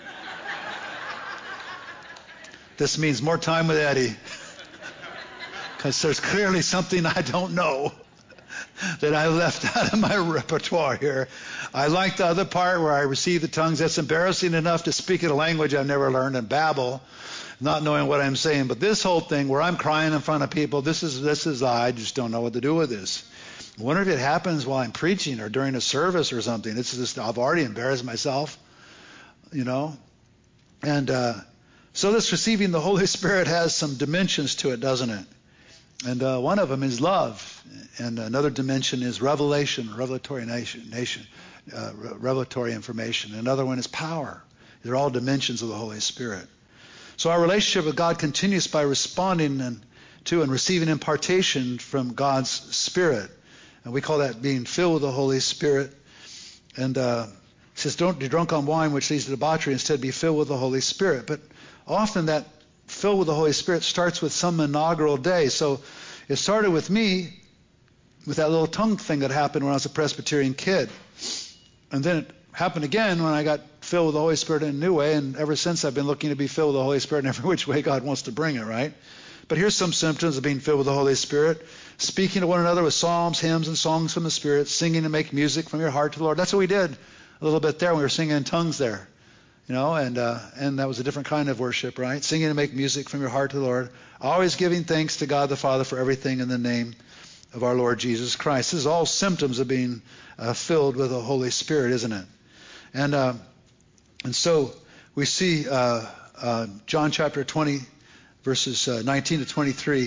This means more time with Eddie. Because there's clearly something I don't know that I left out of my repertoire here. I like the other part where I receive the tongues. That's embarrassing enough to speak in a language I've never learned and babble, not knowing what I'm saying. But this whole thing where I'm crying in front of people, this is, this is, I just don't know what to do with this. I wonder if it happens while I'm preaching or during a service or something. It's just, I've already embarrassed myself, you know. And uh, so this receiving the Holy Spirit has some dimensions to it, doesn't it? And uh, one of them is love, and another dimension is revelation, revelatory nation, nation uh, re- revelatory information. Another one is power. They're all dimensions of the Holy Spirit. So our relationship with God continues by responding and, to and receiving impartation from God's Spirit. And we call that being filled with the Holy Spirit. And uh, it says, don't be drunk on wine, which leads to debauchery. Instead, be filled with the Holy Spirit. But often that filled with the Holy Spirit starts with some inaugural day. So it started with me with that little tongue thing that happened when I was a Presbyterian kid. And then it happened again when I got filled with the Holy Spirit in a new way. And ever since I've been looking to be filled with the Holy Spirit in every which way God wants to bring it, right? But here's some symptoms of being filled with the Holy Spirit. Speaking to one another with psalms, hymns, and songs from the Spirit. Singing and make music from your heart to the Lord. That's what we did a little bit there. We were singing in tongues there. You know, and uh, and that was a different kind of worship, right? Singing and make music from your heart to the Lord. Always giving thanks to God the Father for everything in the name of our Lord Jesus Christ. This is all symptoms of being uh, filled with the Holy Spirit, isn't it? And uh, and so we see uh, uh, John chapter twenty, verses uh, nineteen to twenty-three.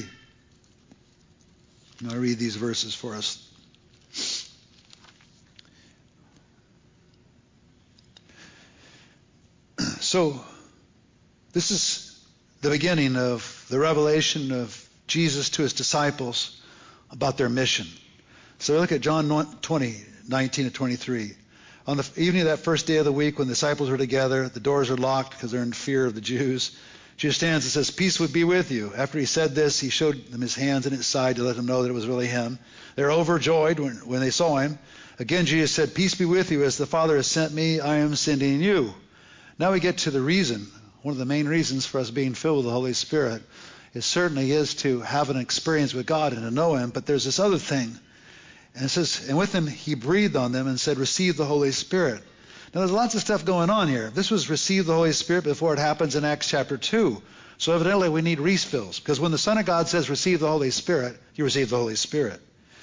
I'll read these verses for us. So this is the beginning of the revelation of Jesus to his disciples about their mission. So we look at John twenty, nineteen to twenty-three. On the evening of that first day of the week when the disciples were together, the doors are locked because they're in fear of the Jews. Jesus stands and says, "Peace would be with you." After he said this, he showed them his hands and his side to let them know that it was really him. They were overjoyed when, when they saw him. Again, Jesus said, "Peace be with you. As the Father has sent me, I am sending you." Now we get to the reason. One of the main reasons for us being filled with the Holy Spirit, it certainly is to have an experience with God and to know him. But there's this other thing. And it says, and with him he breathed on them and said, "Receive the Holy Spirit." Now there's lots of stuff going on here. This was receive the Holy Spirit before it happens in Acts chapter two. So evidently we need refills. Because when the Son of God says receive the Holy Spirit, you receive the Holy Spirit.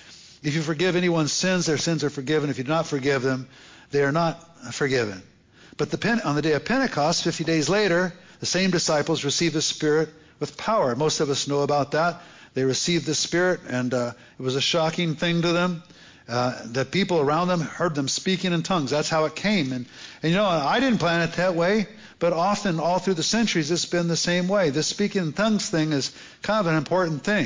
If you forgive anyone's sins, their sins are forgiven. If you do not forgive them, they are not forgiven. But the, on the day of Pentecost, fifty days later, the same disciples received the Spirit with power. Most of us know about that. They received the Spirit, and uh, it was a shocking thing to them. Uh, the people around them heard them speaking in tongues. That's how it came. And, and you know, I didn't plan it that way, but often all through the centuries, it's been the same way. This speaking in tongues thing is kind of an important thing.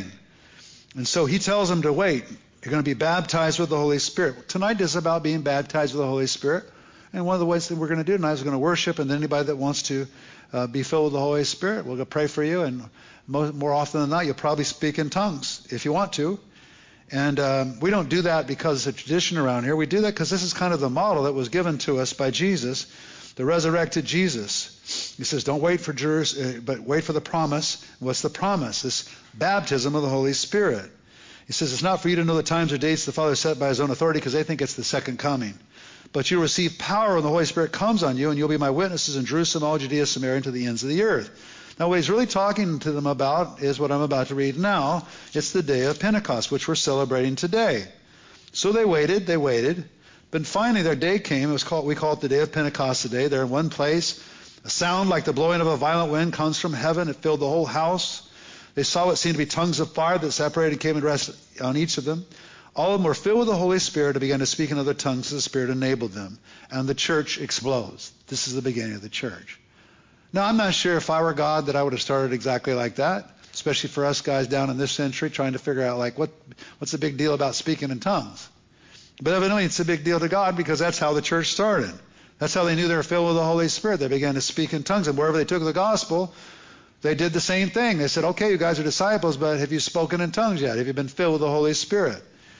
And so he tells them to wait. You're going to be baptized with the Holy Spirit. Tonight is about being baptized with the Holy Spirit. And one of the ways that we're going to do tonight is we're going to worship, and then anybody that wants to uh, be filled with the Holy Spirit, we're going to pray for you, and more, more often than not, you'll probably speak in tongues if you want to. And um, we don't do that because it's a tradition around here. We do that because this is kind of the model that was given to us by Jesus, the resurrected Jesus. He says, don't wait for Jerusalem, but wait for the promise. What's the promise? This baptism of the Holy Spirit. He says, it's not for you to know the times or dates the Father set by his own authority because they think it's the second coming. But you'll receive power when the Holy Spirit comes on you, and you'll be my witnesses in Jerusalem, all Judea, Samaria, and to the ends of the earth. Now, what he's really talking to them about is what I'm about to read now. It's the day of Pentecost, which we're celebrating today. So they waited, they waited. But finally their day came. It was called, we call it the day of Pentecost today. They're in one place. A sound like the blowing of a violent wind comes from heaven. It filled the whole house. They saw what seemed to be tongues of fire that separated and came and rested on each of them. All of them were filled with the Holy Spirit and began to speak in other tongues as the Spirit enabled them. And the church explodes. This is the beginning of the church. Now, I'm not sure if I were God that I would have started exactly like that, especially for us guys down in this century trying to figure out, like, what what's the big deal about speaking in tongues? But evidently it's a big deal to God because that's how the church started. That's how they knew they were filled with the Holy Spirit. They began to speak in tongues. And wherever they took the gospel, they did the same thing. They said, okay, you guys are disciples, but have you spoken in tongues yet? Have you been filled with the Holy Spirit?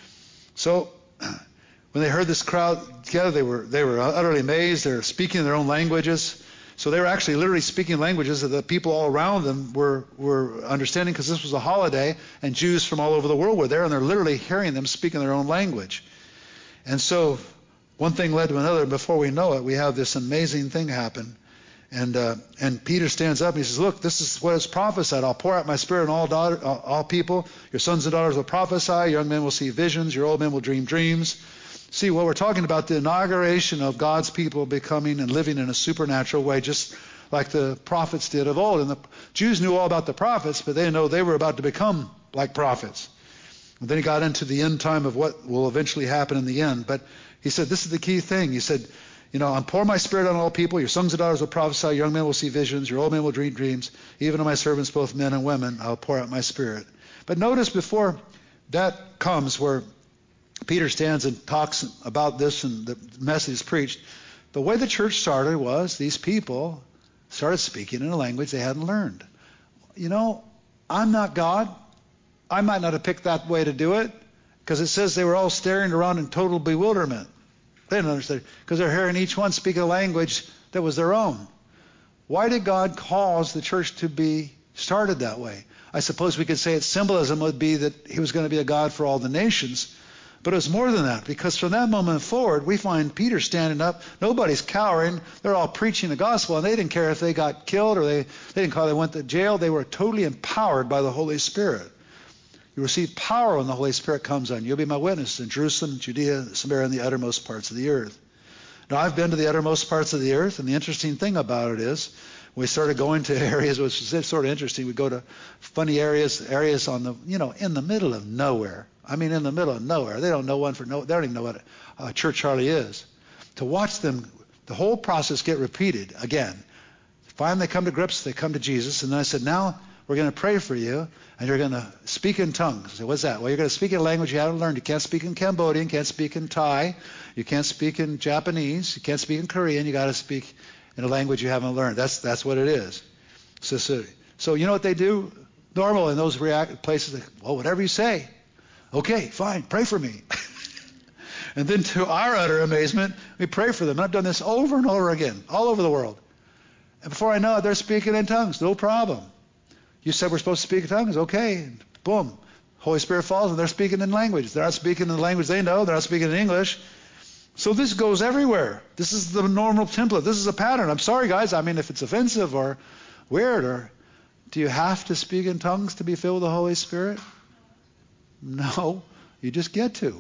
So when they heard this crowd together, they were they were utterly amazed. They were speaking in their own languages. So they were actually literally speaking languages that the people all around them were, were understanding, because this was a holiday, and Jews from all over the world were there, and they're literally hearing them speak in their own language. And so one thing led to another, and before we know it, we have this amazing thing happen. And uh, and Peter stands up and he says, look, this is what is prophesied. I'll pour out my Spirit on all, daughter, all people. Your sons and daughters will prophesy. Young men will see visions. Your old men will dream dreams. See, what we're talking about, the inauguration of God's people becoming and living in a supernatural way, just like the prophets did of old. And the Jews knew all about the prophets, but they didn't know they were about to become like prophets. And then he got into the end time of what will eventually happen in the end. But he said, this is the key thing. He said, you know, I'll pour my Spirit on all people. Your sons and daughters will prophesy. Young men will see visions. Your old men will dream dreams. Even on my servants, both men and women, I'll pour out my Spirit. But notice before that comes, where Peter stands and talks about this and the message is preached, the way the church started was these people started speaking in a language they hadn't learned. You know, I'm not God. I might not have picked that way to do it, because it says they were all staring around in total bewilderment. They didn't understand, because they're hearing each one speak a language that was their own. Why did God cause the church to be started that way? I suppose we could say its symbolism would be that he was going to be a God for all the nations. But it was more than that, because from that moment forward, we find Peter standing up. Nobody's cowering. They're all preaching the gospel, and they didn't care if they got killed or they, they didn't care if they went to jail. They were totally empowered by the Holy Spirit. You receive power when the Holy Spirit comes on you. You'll be my witness in Jerusalem, Judea, Samaria, and the uttermost parts of the earth. Now, I've been to the uttermost parts of the earth, and the interesting thing about it is we started going to areas, which is sort of interesting. We go to funny areas, areas on the, you know, in the middle of nowhere. I mean, in the middle of nowhere. They don't know one for no, they don't even know what a church hardly is. To watch them, the whole process get repeated again. Finally, they come to grips, they come to Jesus, and then I said, now we're going to pray for you, and you're going to speak in tongues. I said, what's that? Well, you're going to speak in a language you haven't learned. You can't speak in Cambodian, can't speak in Thai, you can't speak in Japanese, you can't speak in Korean. You got to speak in a language you haven't learned. That's that's what it is. So, so, so you know what they do? Normal in those react places, they, well, whatever you say. Okay, fine, pray for me. And then to our utter amazement, we pray for them. And I've done this over and over again, all over the world. And before I know it, they're speaking in tongues, no problem. You said we're supposed to speak in tongues? Okay. Boom. Holy Spirit falls and they're speaking in language. They're not speaking in the language they know. They're not speaking in English. So this goes everywhere. This is the normal template. This is a pattern. I'm sorry, guys. I mean, if it's offensive or weird, or do you have to speak in tongues to be filled with the Holy Spirit? No. You just get to.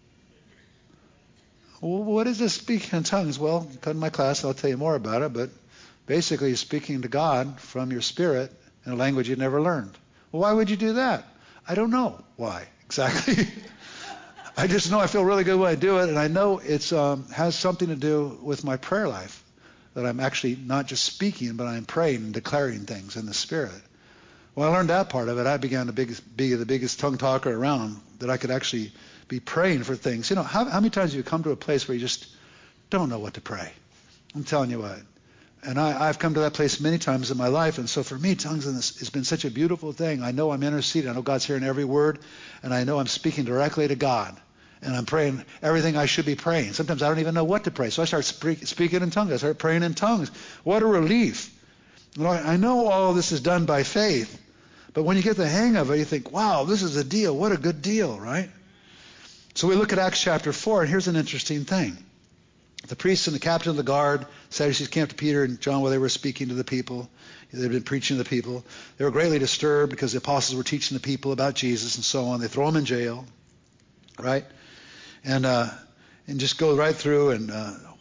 Well, what is this speaking in tongues? Well, come to my class, I'll tell you more about it. But basically, you're speaking to God from your spirit in a language you never learned. Well, why would you do that? I don't know why exactly. I just know I feel really good when I do it, and I know it um, has something to do with my prayer life, that I'm actually not just speaking, but I'm praying and declaring things in the Spirit. When I learned that part of it, I began to big, be the biggest tongue talker around, that I could actually be praying for things. You know, how, how many times have you come to a place where you just don't know what to pray? I'm telling you what. And I, I've come to that place many times in my life. And so for me, tongues in this has been such a beautiful thing. I know I'm interceding. I know God's hearing every word. And I know I'm speaking directly to God. And I'm praying everything I should be praying. Sometimes I don't even know what to pray. So I start speak, speaking in tongues. I start praying in tongues. What a relief. You know, I know all of this is done by faith. But when you get the hang of it, you think, wow, this is a deal. What a good deal, right? So we look at Acts chapter four, and here's an interesting thing. The priests and the captain of the guard, Sadducees, came to Peter and John while they were speaking to the people. They'd been preaching to the people. They were greatly disturbed because the apostles were teaching the people about Jesus and so on. They throw them in jail, right? And uh, and just go right through. And uh,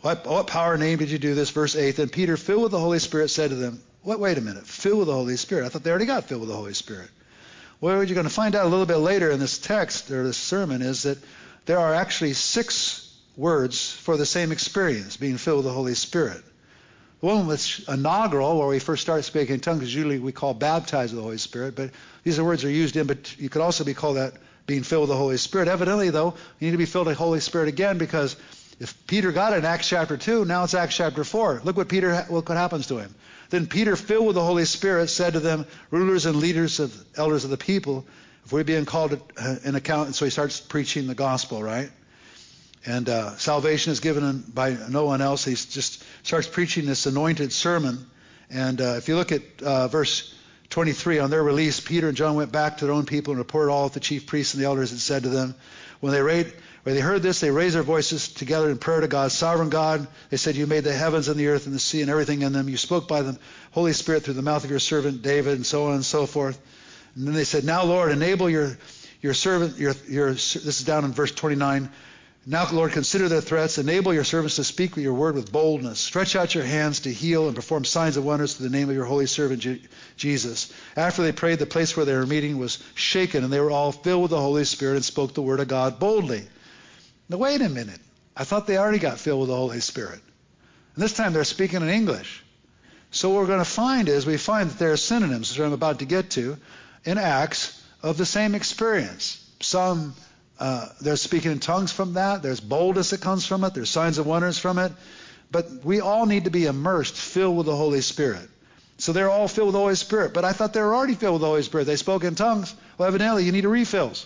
What, what power name did you do this? Verse eight, then Peter, filled with the Holy Spirit, said to them, what, wait a minute, filled with the Holy Spirit? I thought they already got filled with the Holy Spirit. Well, what you're going to find out a little bit later in this text, or this sermon, is that there are actually six words for the same experience, being filled with the Holy Spirit. The one that's inaugural, where we first start speaking in tongues, is usually we call baptized with the Holy Spirit, but these are words are used in, but you could also be called that being filled with the Holy Spirit. Evidently, though, you need to be filled with the Holy Spirit again, because if Peter got it in Acts chapter two, now it's Acts chapter four. Look what Peter, look what happens to him. Then Peter, filled with the Holy Spirit, said to them, rulers and leaders of elders of the people, if we're being called an account, and so he starts preaching the gospel, right? And uh, salvation is given by no one else. He just starts preaching this anointed sermon. And uh, if you look at uh, verse twenty-three, on their release, Peter and John went back to their own people and reported all that the chief priests and the elders had said to them. When they, raised, when they heard this, they raised their voices together in prayer to God. Sovereign God, they said, you made the heavens and the earth and the sea and everything in them. You spoke by the Holy Spirit through the mouth of your servant David, and so on and so forth. And then they said, now, Lord, enable your your servant, your your this is down in verse twenty-nine. Now, Lord, consider their threats. Enable your servants to speak with your word with boldness. Stretch out your hands to heal and perform signs and wonders through the name of your holy servant Je- Jesus. After they prayed, the place where they were meeting was shaken, and they were all filled with the Holy Spirit and spoke the word of God boldly. Now, wait a minute. I thought they already got filled with the Holy Spirit. And this time they're speaking in English. So what we're going to find is we find that there are synonyms, which I'm about to get to, in Acts of the same experience. Some Uh, there's speaking in tongues from that. There's boldness that comes from it. There's signs and wonders from it. But we all need to be immersed, filled with the Holy Spirit. So they're all filled with the Holy Spirit. But I thought they were already filled with the Holy Spirit. They spoke in tongues. Well, evidently, you need a refills.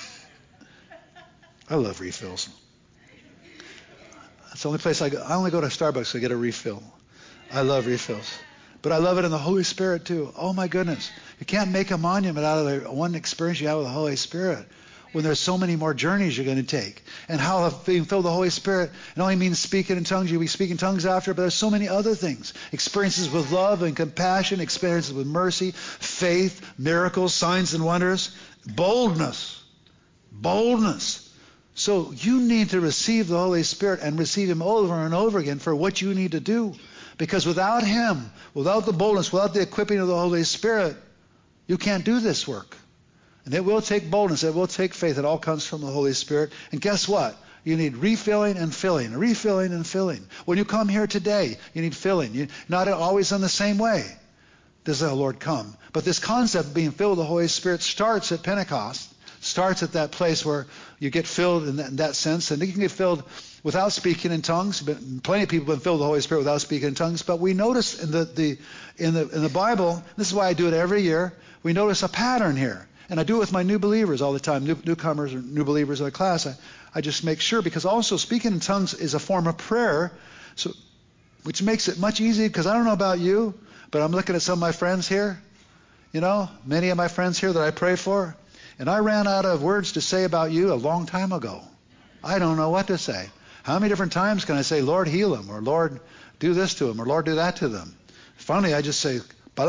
I love refills. That's the only place I go. I only go to Starbucks to get a refill. I love refills. But I love it in the Holy Spirit, too. Oh, my goodness. You can't make a monument out of the one experience you have with the Holy Spirit, when there's so many more journeys you're going to take. And how being filled with the Holy Spirit, it only means speaking in tongues. You'll be speaking tongues after, but there's so many other things. Experiences with love and compassion, experiences with mercy, faith, miracles, signs and wonders, boldness, boldness. So you need to receive the Holy Spirit and receive him over and over again for what you need to do. Because without him, without the boldness, without the equipping of the Holy Spirit, you can't do this work. And it will take boldness. It will take faith. It all comes from the Holy Spirit. And guess what? You need refilling and filling, refilling and filling. When you come here today, you need filling. You're not always in the same way. Does the Lord come? But this concept of being filled with the Holy Spirit starts at Pentecost. Starts at that place where you get filled in that, in that sense. And you can get filled without speaking in tongues. But plenty of people have been filled with the Holy Spirit without speaking in tongues. But we notice in the, the in the in the Bible, this is why I do it every year, we notice a pattern here. And I do it with my new believers all the time, new, newcomers or new believers in the class. I, I just make sure, because also speaking in tongues is a form of prayer, so which makes it much easier, because I don't know about you, but I'm looking at some of my friends here, you know, many of my friends here that I pray for, and I ran out of words to say about you a long time ago. I don't know what to say. How many different times can I say, Lord, heal them, or Lord, do this to them, or Lord, do that to them? Finally, I just say,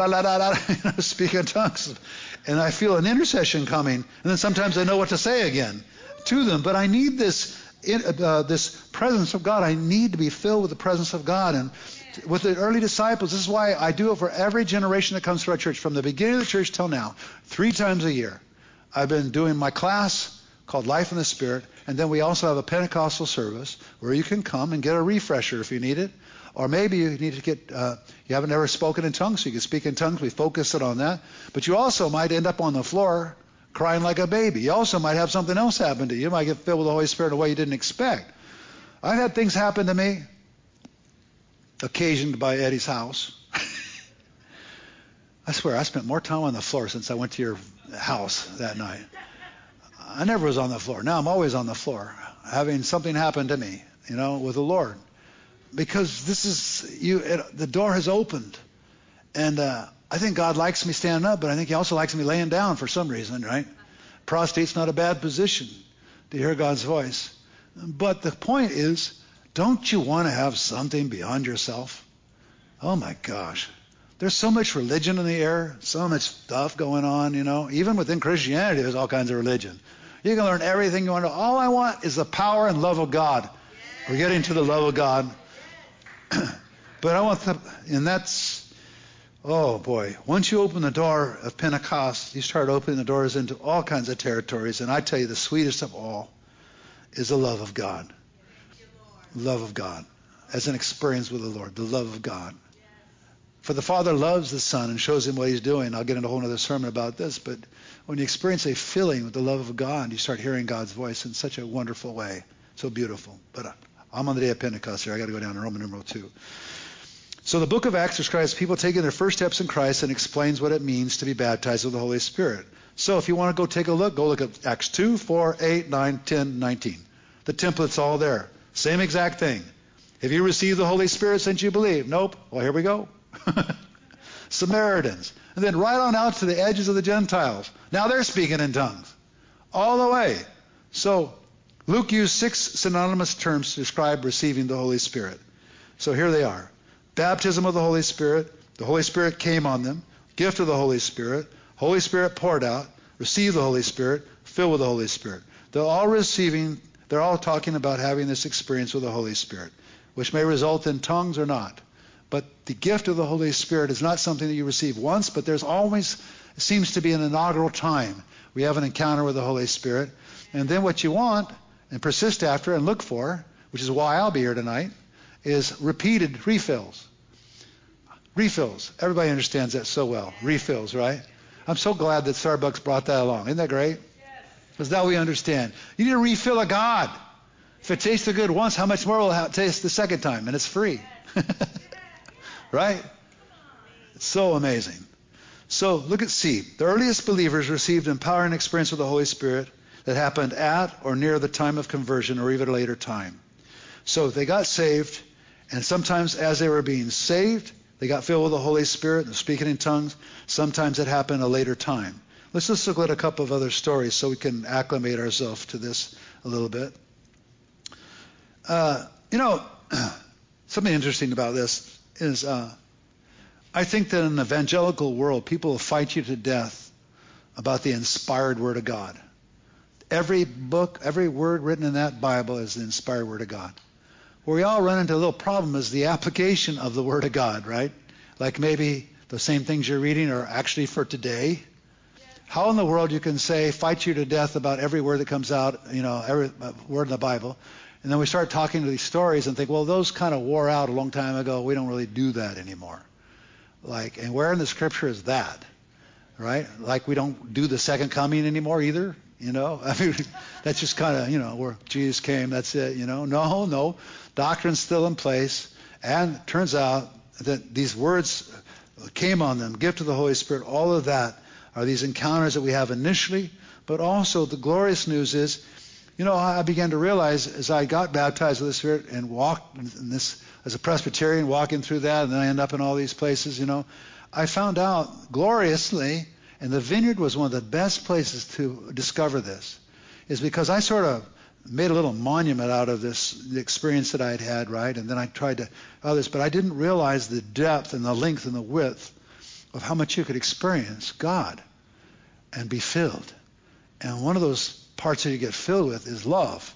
speak in tongues. And I feel an intercession coming. And then sometimes I know what to say again to them. But I need this uh, this presence of God. I need to be filled with the presence of God. And with the early disciples, this is why I do it for every generation that comes to our church. From the beginning of the church till now, three times a year, I've been doing my class called Life in the Spirit. And then we also have a Pentecostal service where you can come and get a refresher if you need it. Or maybe you need to get, uh, you haven't ever spoken in tongues, so you can speak in tongues. We focus it on that. But you also might end up on the floor crying like a baby. You also might have something else happen to you. You might get filled with the Holy Spirit in a way you didn't expect. I've had things happen to me, occasioned by Eddie's house. I swear, I spent more time on the floor since I went to your house that night. I never was on the floor. Now I'm always on the floor, having something happen to me, you know, with the Lord. Because this is, you. It, the door has opened. And uh, I think God likes me standing up, but I think he also likes me laying down for some reason, right? Prostrate's not a bad position to hear God's voice. But the point is, don't you want to have something beyond yourself? Oh, my gosh. There's so much religion in the air, so much stuff going on, you know. Even within Christianity, there's all kinds of religion. You can learn everything you want to know. All I want is the power and love of God. We're getting to the love of God. But I want to, and that's, oh boy, once you open the door of Pentecost, you start opening the doors into all kinds of territories. And I tell you, the sweetest of all is the love of God. Love of God. As an experience with the Lord, the love of God. For the Father loves the Son and shows him what he's doing. I'll get into a whole other sermon about this, but when you experience a filling with the love of God, you start hearing God's voice in such a wonderful way. So beautiful. But I'm on the day of Pentecost here. I got to go down to Roman numeral two. So the book of Acts describes people taking their first steps in Christ and explains what it means to be baptized with the Holy Spirit. So if you want to go take a look, go look at Acts two, four, eight, nine, ten, nineteen. The template's all there. Same exact thing. Have you received the Holy Spirit since you believe? Nope. Well, here we go. Samaritans. And then right on out to the edges of the Gentiles. Now they're speaking in tongues. All the way. So Luke used six synonymous terms to describe receiving the Holy Spirit. So here they are. Baptism of the Holy Spirit. The Holy Spirit came on them. Gift of the Holy Spirit. Holy Spirit poured out. Receive the Holy Spirit. Filled with the Holy Spirit. They're all receiving, they're all talking about having this experience with the Holy Spirit, which may result in tongues or not. But the gift of the Holy Spirit is not something that you receive once, but there's always, it seems to be an inaugural time. We have an encounter with the Holy Spirit. And then what you want and persist after and look for, which is why I'll be here tonight, is repeated refills. Refills. Everybody understands that so well. Refills, right? I'm so glad that Starbucks brought that along. Isn't that great? Because now we understand. You need a refill of God. If it tasted good once, how much more will it taste the second time? And it's free. Right? It's so amazing. So look at C. The earliest believers received empowering experience with the Holy Spirit that happened at or near the time of conversion or even a later time. So they got saved, and sometimes as they were being saved, they got filled with the Holy Spirit and speaking in tongues. Sometimes it happened a later time. Let's just look at a couple of other stories so we can acclimate ourselves to this a little bit. Uh, you know, something interesting about this is uh, I think that in an evangelical world, people will fight you to death about the inspired Word of God. Every book, every word written in that Bible is the inspired Word of God. Where we all run into a little problem is the application of the Word of God, right? Like maybe the same things you're reading are actually for today. How in the world you can say, fight you to death about every word that comes out, you know, every word in the Bible, and then we start talking to these stories and think, well, those kind of wore out a long time ago. We don't really do that anymore. Like, and where in the Scripture is that, right? Like we don't do the second coming anymore either, you know? I mean, that's just kind of, you know, where Jesus came, that's it, you know? No, no. Doctrine's still in place. And it turns out that these words came on them, gift of the Holy Spirit, all of that are these encounters that we have initially, but also the glorious news is, you know, I began to realize as I got baptized with the Spirit and walked in this as a Presbyterian, walking through that, and then I end up in all these places, you know, I found out gloriously, and the Vineyard was one of the best places to discover this, is because I sort of made a little monument out of this the experience that I had had, right? And then I tried to others, but I didn't realize the depth and the length and the width of how much you could experience God and be filled. And one of those parts that you get filled with is love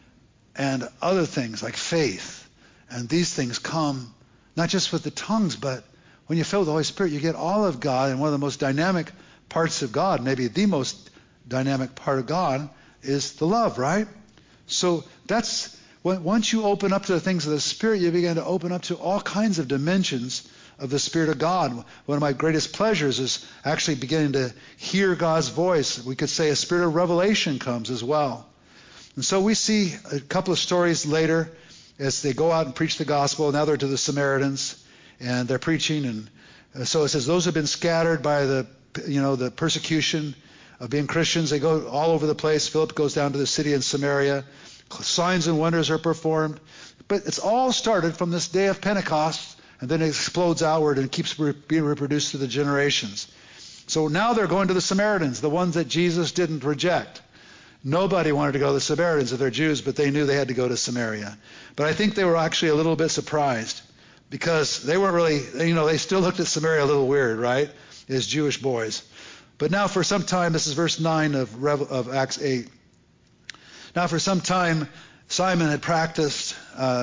and other things like faith. And these things come not just with the tongues, but when you fill with the Holy Spirit, you get all of God. And one of the most dynamic parts of God, maybe the most dynamic part of God, is the love, right? So that's, once you open up to the things of the Spirit, you begin to open up to all kinds of dimensions of the Spirit of God. One of my greatest pleasures is actually beginning to hear God's voice. We could say a spirit of revelation comes as well. And so we see a couple of stories later as they go out and preach the gospel. Now they're to the Samaritans, and they're preaching. And so it says those have been scattered by the, you know, the persecution of being Christians. They go all over the place. Philip goes down to the city in Samaria. Signs and wonders are performed. But it's all started from this day of Pentecost, and then it explodes outward and keeps re- being reproduced through the generations. So now they're going to the Samaritans, the ones that Jesus didn't reject. Nobody wanted to go to the Samaritans if they're Jews, but they knew they had to go to Samaria. But I think they were actually a little bit surprised because they weren't really, you know, they still looked at Samaria a little weird, right, as Jewish boys. But now for some time, this is verse nine of, Rev- of Acts eight. Now for some time, Simon had practiced uh,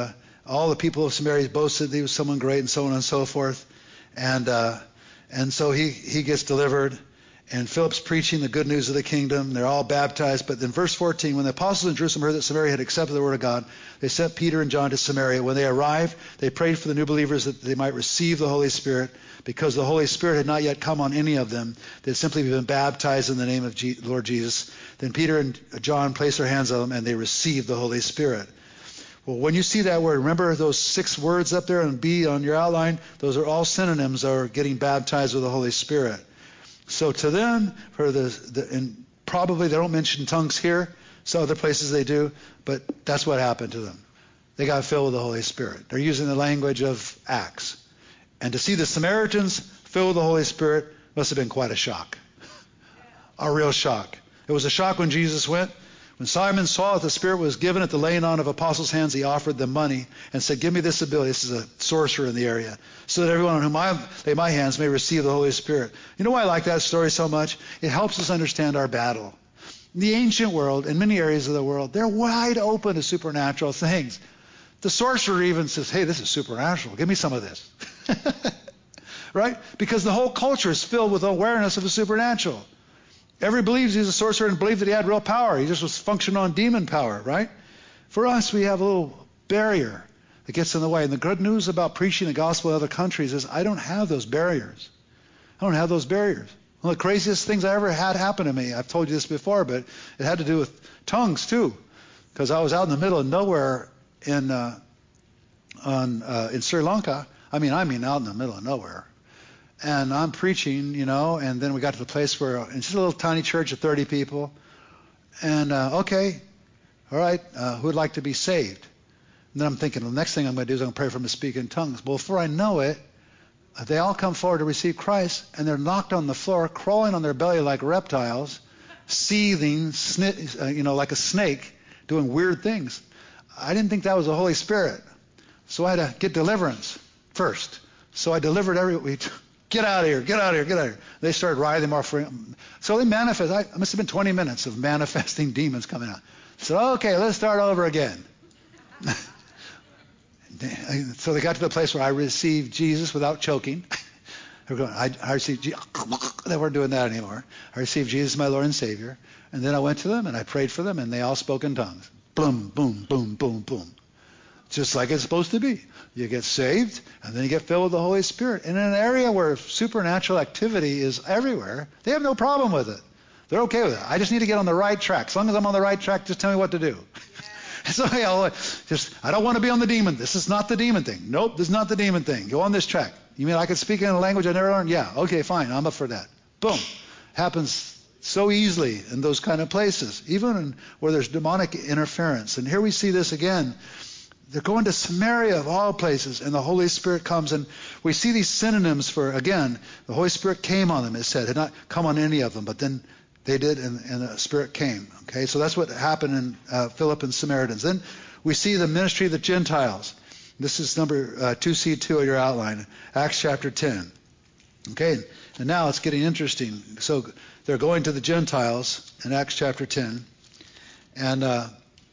all the people of Samaria boasted he was someone great and so on and so forth. And uh, and so he, he gets delivered. And Philip's preaching the good news of the kingdom. They're all baptized. But then verse fourteen, when the apostles in Jerusalem heard that Samaria had accepted the word of God, they sent Peter and John to Samaria. When they arrived, they prayed for the new believers that they might receive the Holy Spirit, because the Holy Spirit had not yet come on any of them. They had simply been baptized in the name of Je- Lord Jesus. Then Peter and John placed their hands on them, and they received the Holy Spirit. Well, when you see that word, remember those six words up there and B on your outline? Those are all synonyms of getting baptized with the Holy Spirit. So to them, for the, the and probably they don't mention tongues here. Some other places they do, but that's what happened to them. They got filled with the Holy Spirit. They're using the language of Acts. And to see the Samaritans filled with the Holy Spirit must have been quite a shock. A real shock. It was a shock when Jesus went. When Simon saw that the Spirit was given at the laying on of apostles' hands, he offered them money and said, give me this ability. This is a sorcerer in the area. So that everyone on whom I lay my hands may receive the Holy Spirit. You know why I like that story so much? It helps us understand our battle. In the ancient world, in many areas of the world, they're wide open to supernatural things. The sorcerer even says, hey, this is supernatural. Give me some of this. Right? Because the whole culture is filled with awareness of the supernatural. Everybody believes he's a sorcerer and believed that he had real power. He just was functioning on demon power, right? For us, we have a little barrier that gets in the way. And the good news about preaching the gospel in other countries is I don't have those barriers. I don't have those barriers. One of the craziest things I ever had happen to me, I've told you this before, but it had to do with tongues too. Because I was out in the middle of nowhere in uh, on uh, in Sri Lanka. I mean, I mean out in the middle of nowhere. And I'm preaching, you know, and then we got to the place where it's just a little tiny church of thirty people. And, uh, okay, all right, uh, who would like to be saved? And then I'm thinking, well, the next thing I'm going to do is I'm going to pray for them to speak in tongues. Well, before I know it, they all come forward to receive Christ, and they're knocked on the floor, crawling on their belly like reptiles, seething, sni- uh, you know, like a snake, doing weird things. I didn't think that was the Holy Spirit. So I had to get deliverance first. So I delivered every week. Get out of here, get out of here, get out of here. They started writhing more free. So they manifest. I, it must have been twenty minutes of manifesting demons coming out. So, okay, let's start over again. So they got to the place where I received Jesus without choking. They were going, I, I received Jesus. They weren't doing that anymore. I received Jesus, my Lord and Savior. And then I went to them and I prayed for them and they all spoke in tongues. Boom, boom, boom, boom, boom. Just like it's supposed to be. You get saved, and then you get filled with the Holy Spirit. And in an area where supernatural activity is everywhere, they have no problem with it. They're okay with it. I just need to get on the right track. As long as I'm on the right track, just tell me what to do. So you know, just I don't want to be on the demon. This is not the demon thing. Nope, this is not the demon thing. Go on this track. You mean I could speak in a language I never learned? Yeah, okay, fine. I'm up for that. Boom. Happens so easily in those kind of places, even in, where there's demonic interference. And here we see this again. They're going to Samaria of all places, and the Holy Spirit comes, and we see these synonyms for, again, the Holy Spirit came on them, it said. It had not come on any of them, but then they did, and, and the Spirit came. Okay, so that's what happened in uh, Philip and Samaritans. Then we see the ministry of the Gentiles. This is number uh, two C two of your outline, Acts chapter ten. Okay, and now it's getting interesting. So they're going to the Gentiles in Acts chapter ten, and uh,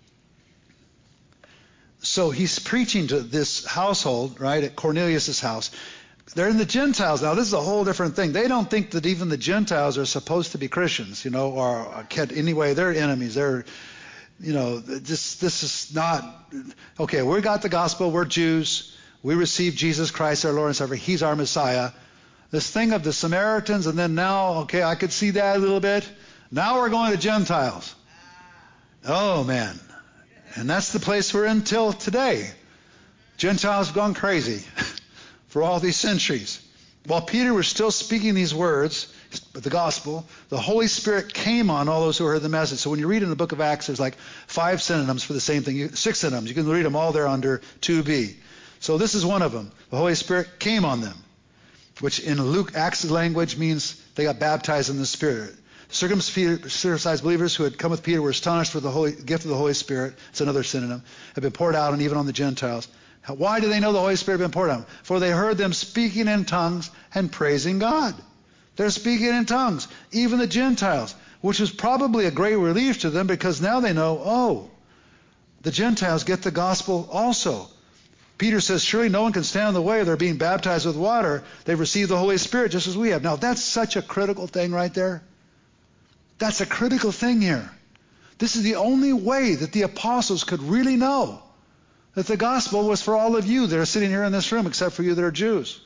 so he's preaching to this household, right, at Cornelius' house. They're in the Gentiles now. This is a whole different thing. They don't think that even the Gentiles are supposed to be Christians, you know, or can't anyway. They're enemies. They're, you know, this this is not okay. We got the gospel. We're Jews. We received Jesus Christ, our Lord and Savior. He's our Messiah. This thing of the Samaritans, and then now, okay, I could see that a little bit. Now we're going to Gentiles. Oh man. And that's the place we're in till today. Gentiles have gone crazy for all these centuries. While Peter was still speaking these words, the gospel, the Holy Spirit came on all those who heard the message. So when you read in the book of Acts, there's like five synonyms for the same thing, six synonyms. You can read them all there under two B. So this is one of them. The Holy Spirit came on them, which in Luke, Acts language means they got baptized in the Spirit. Circumcised believers who had come with Peter were astonished with the Holy, gift of the Holy Spirit. It's another synonym. Had been poured out, and even on the Gentiles. Why do they know the Holy Spirit had been poured out? For they heard them speaking in tongues and praising God. They're speaking in tongues, even the Gentiles, which was probably a great relief to them because now they know, oh, the Gentiles get the gospel also. Peter says, surely no one can stand in the way of their being baptized with water. They've received the Holy Spirit just as we have. Now, that's such a critical thing right there. That's a critical thing here. This is the only way that the apostles could really know that the gospel was for all of you that are sitting here in this room, except for you that are Jews.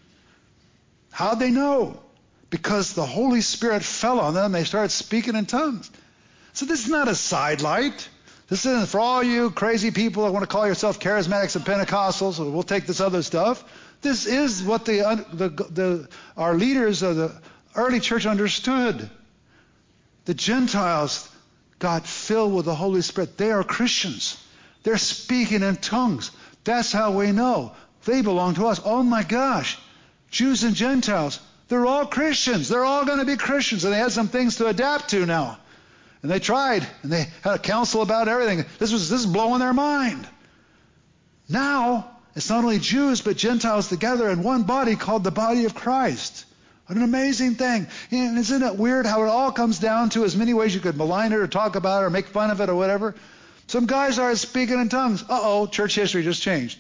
How'd they know? Because the Holy Spirit fell on them. They started speaking in tongues. So this is not a sidelight. This isn't for all you crazy people that want to call yourself charismatics and Pentecostals, or we'll take this other stuff. This is what the, the, the our leaders of the early church understood. The Gentiles got filled with the Holy Spirit. They are Christians. They're speaking in tongues. That's how we know. They belong to us. Oh my gosh. Jews and Gentiles, they're all Christians. They're all going to be Christians. And they had some things to adapt to now. And they tried. And they had a council about everything. This was this is blowing their mind. Now, it's not only Jews, but Gentiles together in one body called the body of Christ. What an amazing thing. And isn't it weird how it all comes down to as many ways you could malign it or talk about it or make fun of it or whatever? Some guys are speaking in tongues. Uh-oh, church history just changed.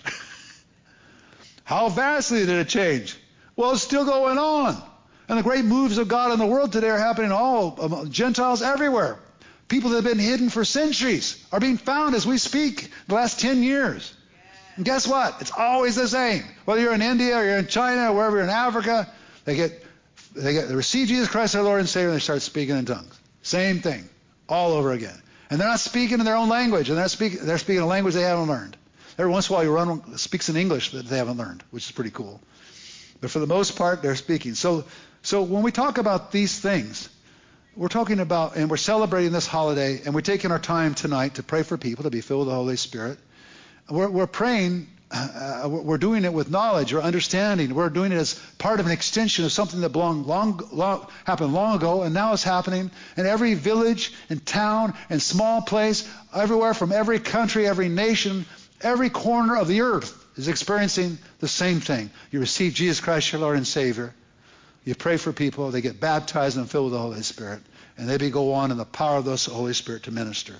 How vastly did it change? Well, it's still going on. And the great moves of God in the world today are happening all um, Gentiles everywhere. People that have been hidden for centuries are being found as we speak the last ten years. And guess what? It's always the same. Whether you're in India or you're in China or wherever you're in Africa, they get They, get, they receive Jesus Christ, their Lord and Savior, and they start speaking in tongues. Same thing, all over again. And they're not speaking in their own language, and they're speaking, they're speaking a language they haven't learned. Every once in a while, you run one speaks in English that they haven't learned, which is pretty cool. But for the most part, they're speaking. So, so when we talk about these things, we're talking about, and we're celebrating this holiday, and we're taking our time tonight to pray for people to be filled with the Holy Spirit. We're, we're praying. Uh, we're doing it with knowledge or understanding. We're doing it as part of an extension of something that belonged long, long, happened long ago, and now it's happening in every village and town and small place, everywhere from every country, every nation, every corner of the earth is experiencing the same thing. You receive Jesus Christ, your Lord and Savior. You pray for people. They get baptized and filled with the Holy Spirit, and they go on in the power of the Holy Spirit to minister.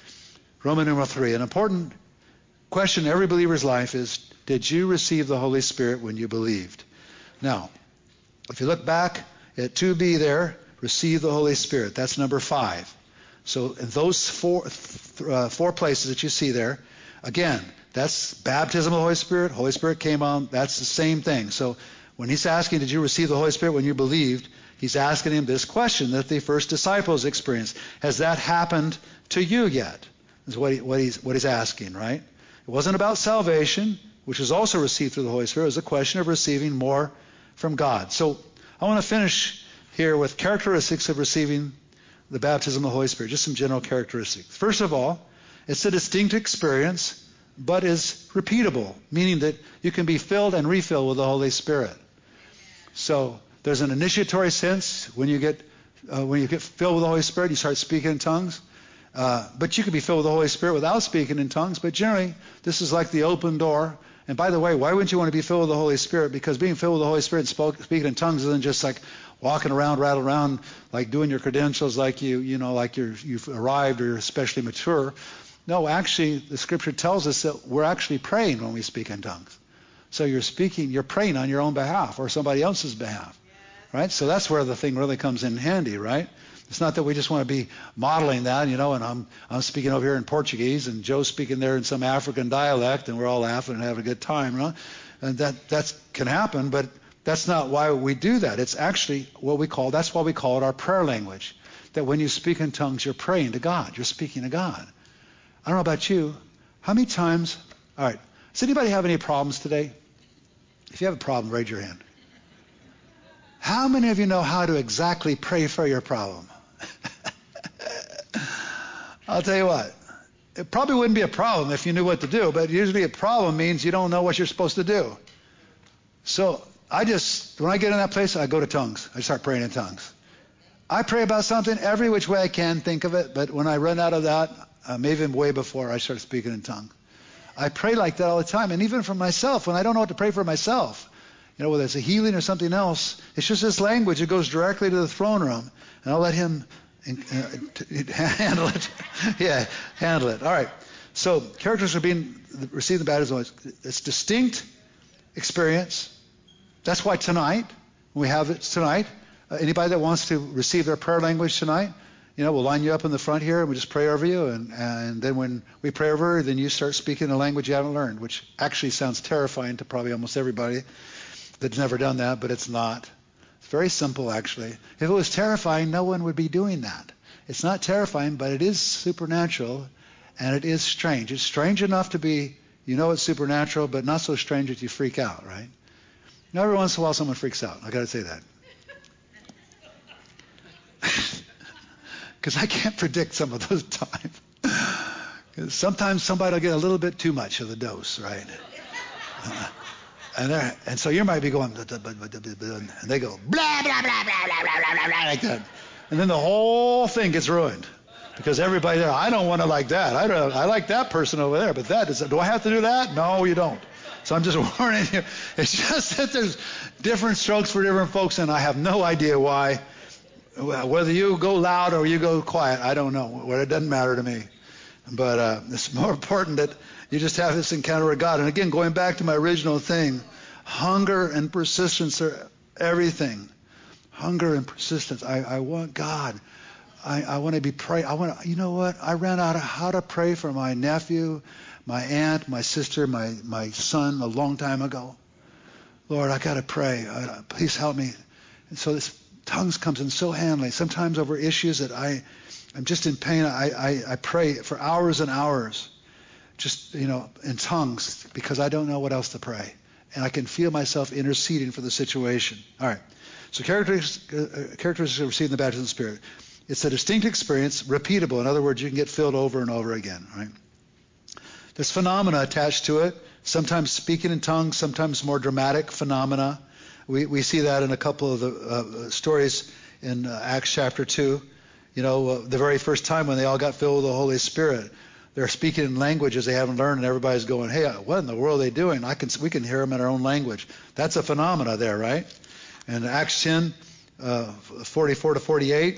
Roman numeral three, an important question in every believer's life is, did you receive the Holy Spirit when you believed? Now, if you look back at two B there, receive the Holy Spirit. That's number five. So in those four, uh, four places that you see there, again, that's baptism of the Holy Spirit. Holy Spirit came on. That's the same thing. So when he's asking, did you receive the Holy Spirit when you believed? He's asking him this question that the first disciples experienced. Has that happened to you yet? Is what, he, what, he's, what he's asking, right? It wasn't about salvation, which was also received through the Holy Spirit. It was a question of receiving more from God. So I want to finish here with characteristics of receiving the baptism of the Holy Spirit, just some general characteristics. First of all, it's a distinct experience, but is repeatable, meaning that you can be filled and refilled with the Holy Spirit. So there's an initiatory sense when you get uh, when you get filled with the Holy Spirit, you start speaking in tongues. Uh, but you can be filled with the Holy Spirit without speaking in tongues. But generally, this is like the open door. And by the way, why wouldn't you want to be filled with the Holy Spirit? Because being filled with the Holy Spirit and spoke, speaking in tongues isn't just like walking around, rattling around, like doing your credentials, like you, you know, like you're, you've arrived or you're especially mature. No, actually, the Scripture tells us that we're actually praying when we speak in tongues. So you're speaking, you're praying on your own behalf or somebody else's behalf, right? So that's where the thing really comes in handy, right? It's not that we just want to be modeling that, you know, and I'm I'm speaking over here in Portuguese and Joe's speaking there in some African dialect and we're all laughing and having a good time, right? And that that's can happen, but that's not why we do that. It's actually what we call, that's why we call it our prayer language. That when you speak in tongues, you're praying to God. You're speaking to God. I don't know about you. How many times, all right, does anybody have any problems today? If you have a problem, raise your hand. How many of you know how to exactly pray for your problem? I'll tell you what, it probably wouldn't be a problem if you knew what to do, but usually a problem means you don't know what you're supposed to do. So I just, when I get in that place, I go to tongues. I start praying in tongues. I pray about something every which way I can think of it, but when I run out of that, uh, maybe even way before, I start speaking in tongues. I pray like that all the time, and even for myself, when I don't know what to pray for myself, you know, whether it's a healing or something else, it's just this language. It goes directly to the throne room, and I'll let him uh, t- handle it. yeah, handle it. All right. So characteristics of being receiving the baptism of the Holy Spirit. It's distinct experience. That's why tonight, we have it tonight. Uh, anybody that wants to receive their prayer language tonight, you know, we'll line you up in the front here and we just pray over you. And, and then when we pray over, then you start speaking a language you haven't learned, which actually sounds terrifying to probably almost everybody that's never done that, but it's not. It's very simple, actually. If it was terrifying, no one would be doing that. It's not terrifying, but it is supernatural, and it is strange. It's strange enough to be, you know it's supernatural, but not so strange that you freak out, right? Now, every once in a while, someone freaks out. I got to say that. Because I can't predict some of those times. Sometimes somebody will get a little bit too much of the dose, right? Uh, and and so you might be going, and they go, blah, blah, blah, blah, blah, blah, blah, blah, like that. And then the whole thing gets ruined. Because everybody there, I don't want to like that. I don't. I like that person over there, but that is. Do I have to do that? No, you don't. So I'm just warning you. It's just that there's different strokes for different folks, and I have no idea why. Whether you go loud or you go quiet, I don't know. Well, it doesn't matter to me. But uh, it's more important that you just have this encounter with God. And again, going back to my original thing, hunger and persistence are everything. Hunger and persistence. I, I want God. I, I want to be pray. I want to, you know what? I ran out of how to pray for my nephew, my aunt, my sister, my, my son a long time ago. Lord, I got to pray. I, please help me. And so this tongues comes in so handily. Sometimes over issues that I, I'm just in pain. I, I, I pray for hours and hours, just, you know, in tongues because I don't know what else to pray. And I can feel myself interceding for the situation. All right. So characteristics, uh, characteristics of receiving the baptism of the Spirit. It's a distinct experience, repeatable. In other words, you can get filled over and over again, right? There's phenomena attached to it, sometimes speaking in tongues, sometimes more dramatic phenomena. We we see that in a couple of the uh, stories in uh, Acts chapter two. You know, uh, the very first time when they all got filled with the Holy Spirit, they're speaking in languages they haven't learned, and everybody's going, hey, what in the world are they doing? I can We can hear them in our own language. That's a phenomena there, right? And Acts ten, uh, forty-four to forty-eight,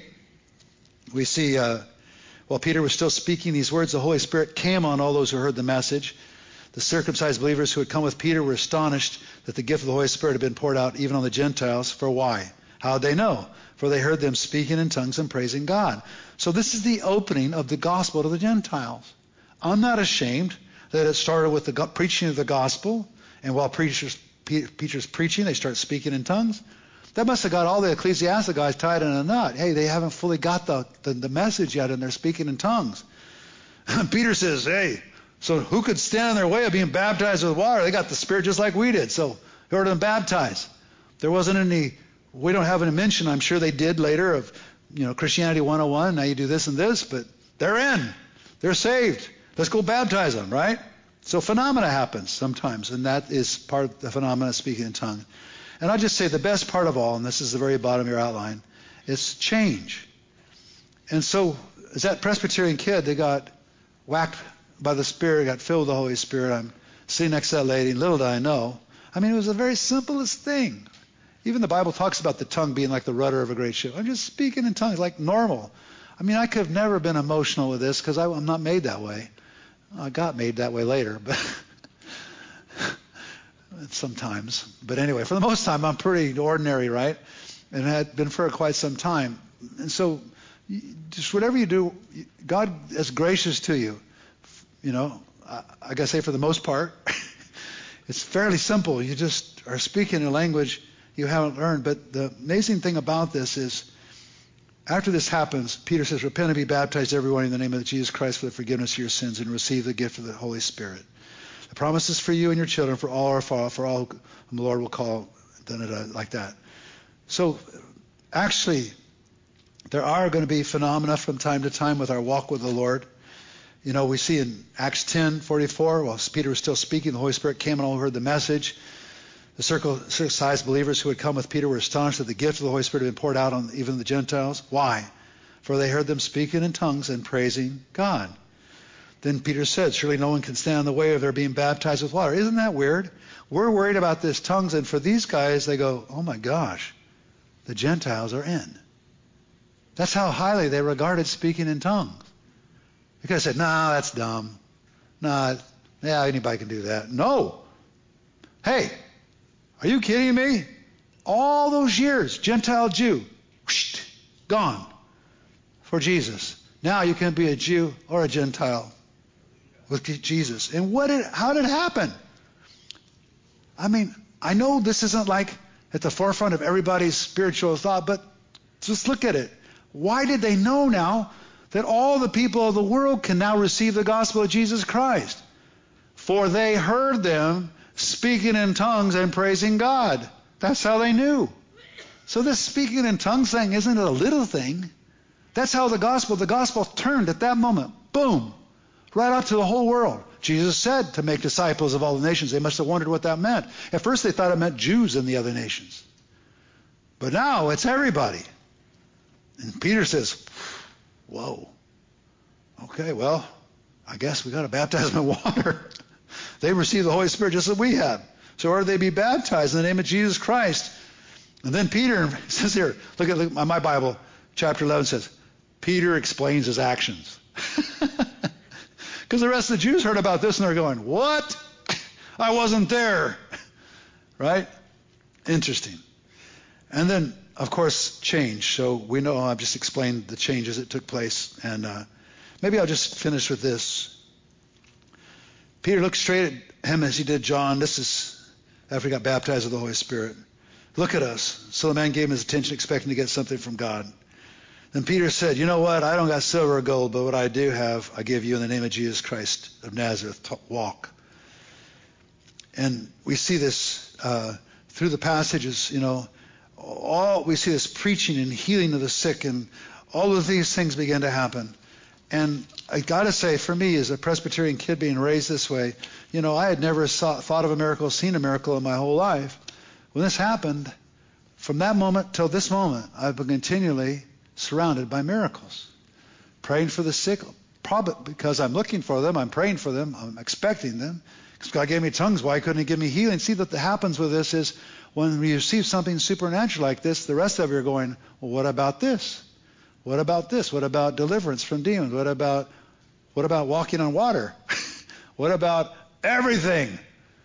we see, uh, while Peter was still speaking these words, the Holy Spirit came on all those who heard the message. The circumcised believers who had come with Peter were astonished that the gift of the Holy Spirit had been poured out even on the Gentiles. For why? How'd they know? For they heard them speaking in tongues and praising God. So this is the opening of the gospel to the Gentiles. I'm not ashamed that it started with the preaching of the gospel, and while preachers, Peter's preaching, they start speaking in tongues. That must have got all the ecclesiastic guys tied in a knot. Hey, they haven't fully got the, the, the message yet, and they're speaking in tongues. Peter says, hey, so who could stand in their way of being baptized with water? They got the Spirit just like we did, so who are them baptized? There wasn't any, we don't have any mention, I'm sure they did later, of, you know, Christianity one oh one, now you do this and this, but they're in. They're saved. Let's go baptize them, right? So phenomena happens sometimes, and that is part of the phenomena of speaking in tongues. And I'll just say the best part of all, and this is the very bottom of your outline, is change. And so as that Presbyterian kid that got whacked by the Spirit, got filled with the Holy Spirit, I'm sitting next to that lady, little did I know. I mean, it was the very simplest thing. Even the Bible talks about the tongue being like the rudder of a great ship. I'm just speaking in tongues like normal. I mean, I could have never been emotional with this because I'm not made that way. I got made that way later, but sometimes. But anyway, for the most time, I'm pretty ordinary, right? And had been for quite some time. And so just whatever you do, God is gracious to you. You know, I, I got to say for the most part, it's fairly simple. You just are speaking a language you haven't learned. But the amazing thing about this is after this happens, Peter says, repent and be baptized, everyone, in the name of Jesus Christ for the forgiveness of your sins and receive the gift of the Holy Spirit. The promise is for you and your children, for all are far, for all whom the Lord will call, like that. So actually, there are going to be phenomena from time to time with our walk with the Lord. You know, we see in Acts ten forty-four, while Peter was still speaking, the Holy Spirit came and all heard the message. The circumcised believers who had come with Peter were astonished that the gift of the Holy Spirit had been poured out on even the Gentiles. Why? For they heard them speaking in tongues and praising God. Then Peter said, surely no one can stand in the way of their being baptized with water. Isn't that weird? We're worried about this tongues, and for these guys, they go, oh my gosh, the Gentiles are in. That's how highly they regarded speaking in tongues. You could have said, no, that's dumb. Nah, yeah, anybody can do that. No. Hey, are you kidding me? All those years, Gentile Jew, whoosh, gone for Jesus. Now you can be a Jew or a Gentile with Jesus. And what did, how did it happen? I mean, I know this isn't like at the forefront of everybody's spiritual thought, but just look at it. Why did they know now that all the people of the world can now receive the gospel of Jesus Christ? For they heard them speaking in tongues and praising God. That's how they knew. So this speaking in tongues thing isn't a little thing. That's how the gospel, the gospel turned at that moment. Boom. Right out to the whole world. Jesus said to make disciples of all the nations. They must have wondered what that meant. At first they thought it meant Jews in the other nations. But now it's everybody. And Peter says, whoa. Okay, well, I guess we got to baptize them in water. They received the Holy Spirit just as we have. So are they be baptized in the name of Jesus Christ? And then Peter says here, look at my Bible, chapter eleven says, Peter explains his actions. Because the rest of the Jews heard about this and they're going, what? I wasn't there. Right? Interesting. And then, of course, change. So we know I've just explained the changes that took place. And uh, maybe I'll just finish with this. Peter looked straight at him as he did John. This is after he got baptized with the Holy Spirit. Look at us. So the man gave him his attention, expecting to get something from God. Then Peter said, you know what? I don't got silver or gold, but what I do have, I give you in the name of Jesus Christ of Nazareth. Walk. And we see this uh, through the passages, you know, all we see this preaching and healing of the sick, and all of these things begin to happen. And I got to say, for me, as a Presbyterian kid being raised this way, you know, I had never saw, thought of a miracle, seen a miracle in my whole life. When this happened, from that moment till this moment, I've been continually surrounded by miracles. Praying for the sick, probably because I'm looking for them, I'm praying for them, I'm expecting them. Because God gave me tongues, why couldn't he give me healing? See, what happens with this is when we receive something supernatural like this, the rest of you are going, well, what about this? What about this? What about deliverance from demons? What about what about walking on water? What about everything?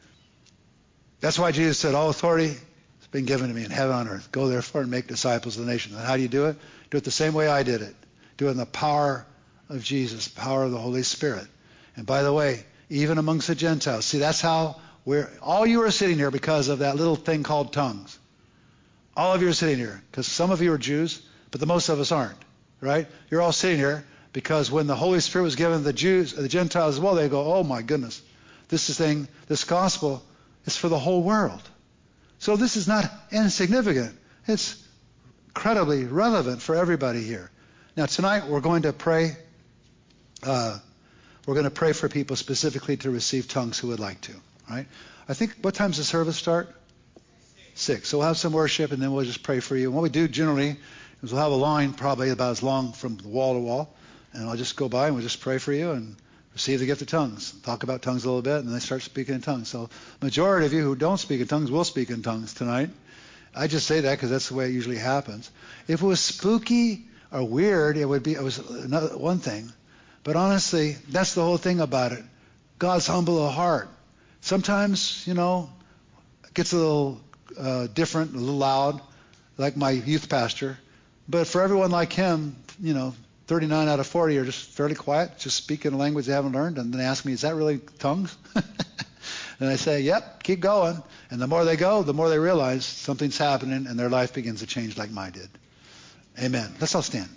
That's why Jesus said, all authority has been given to me in heaven and on earth. Go therefore and make disciples of the nations. And how do you do it? Do it the same way I did it. Do it in the power of Jesus, power of the Holy Spirit. And by the way, even amongst the Gentiles, see, that's how we're, all you are sitting here because of that little thing called tongues. All of you are sitting here because some of you are Jews, but the most of us aren't, right? You're all sitting here because when the Holy Spirit was given to the Jews, the Gentiles as well, they go, oh my goodness, this is thing, this gospel is for the whole world. So this is not insignificant. It's incredibly relevant for everybody here. Now tonight we're going to pray. Uh, we're going to pray for people specifically to receive tongues who would like to. Right? I think, what time's the service start? Six. So we'll have some worship and then we'll just pray for you. And what we do generally is we'll have a line probably about as long from wall to wall, and I'll just go by and we'll just pray for you and receive the gift of tongues. Talk about tongues a little bit, and then they start speaking in tongues. So majority of you who don't speak in tongues will speak in tongues tonight. I just say that because that's the way it usually happens. If it was spooky or weird, it would be it was another, one thing. But honestly, that's the whole thing about it. God's humble of heart. Sometimes, you know, it gets a little uh, different, a little loud, like my youth pastor. But for everyone like him, you know, thirty-nine out of forty are just fairly quiet, just speaking a language they haven't learned, and then ask me, is that really tongues? And I say, yep, keep going. And the more they go, the more they realize something's happening, and their life begins to change like mine did. Amen. Let's all stand.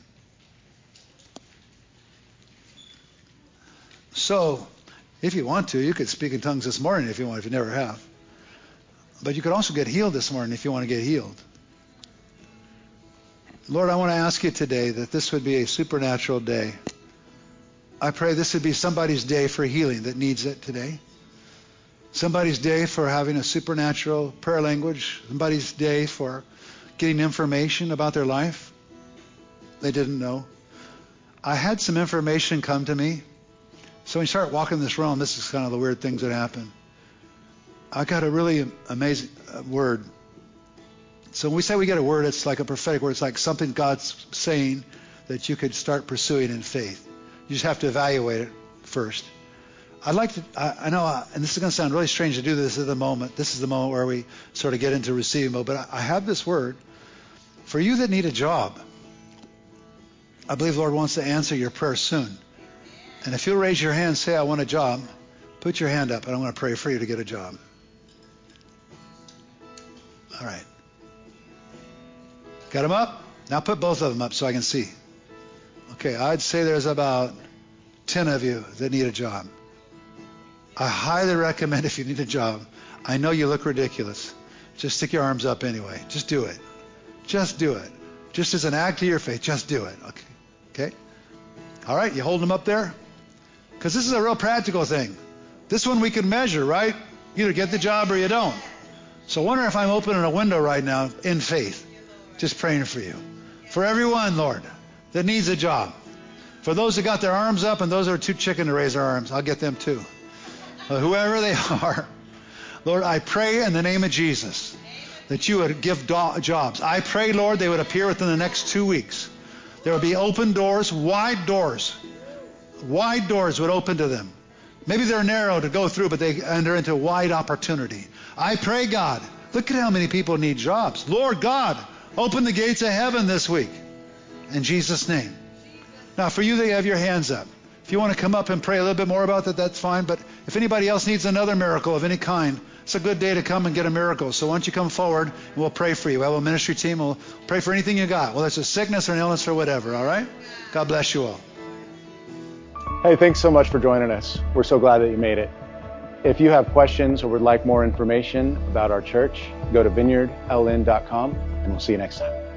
So, if you want to, you could speak in tongues this morning if you want, if you never have. But you could also get healed this morning if you want to get healed. Lord, I want to ask you today that this would be a supernatural day. I pray this would be somebody's day for healing that needs it today. Somebody's day for having a supernatural prayer language. Somebody's day for getting information about their life they didn't know. I had some information come to me. So when you start walking this realm, this is kind of the weird things that happen. I got a really amazing word. So when we say we get a word, it's like a prophetic word. It's like something God's saying that you could start pursuing in faith. You just have to evaluate it first. I'd like to, I, I know, uh, and this is going to sound really strange to do this at the moment. This is the moment where we sort of get into receiving mode. But I, I have this word for you that need a job. I believe the Lord wants to answer your prayer soon. And if you'll raise your hand and say, I want a job, put your hand up, and I'm going to pray for you to get a job. All right. Got them up? Now put both of them up so I can see. Okay, I'd say there's about ten of you that need a job. I highly recommend if you need a job. I know you look ridiculous. Just stick your arms up anyway. Just do it. Just do it. Just as an act of your faith, just do it. Okay? Okay? All right, you hold them up there? Because this is a real practical thing. This one we can measure, right? You either get the job or you don't. So I wonder if I'm opening a window right now in faith, just praying for you. For everyone, Lord, that needs a job. For those that got their arms up and those that are too chicken to raise their arms, I'll get them too. Uh, whoever they are, Lord, I pray in the name of Jesus that you would give do- jobs. I pray, Lord, they would appear within the next two weeks. There would be open doors, wide doors. Wide doors would open to them. Maybe they're narrow to go through, but they enter into wide opportunity. I pray, God, look at how many people need jobs. Lord God, open the gates of heaven this week. In Jesus' name. Now, for you that have your hands up, if you want to come up and pray a little bit more about that, that's fine. But if anybody else needs another miracle of any kind, it's a good day to come and get a miracle. So why don't you come forward and we'll pray for you. We'll have a ministry team. We'll pray for anything you got, whether it's a sickness or an illness or whatever, all right? God bless you all. Hey, thanks so much for joining us. We're so glad that you made it. If you have questions or would like more information about our church, go to vineyard l n dot com and we'll see you next time.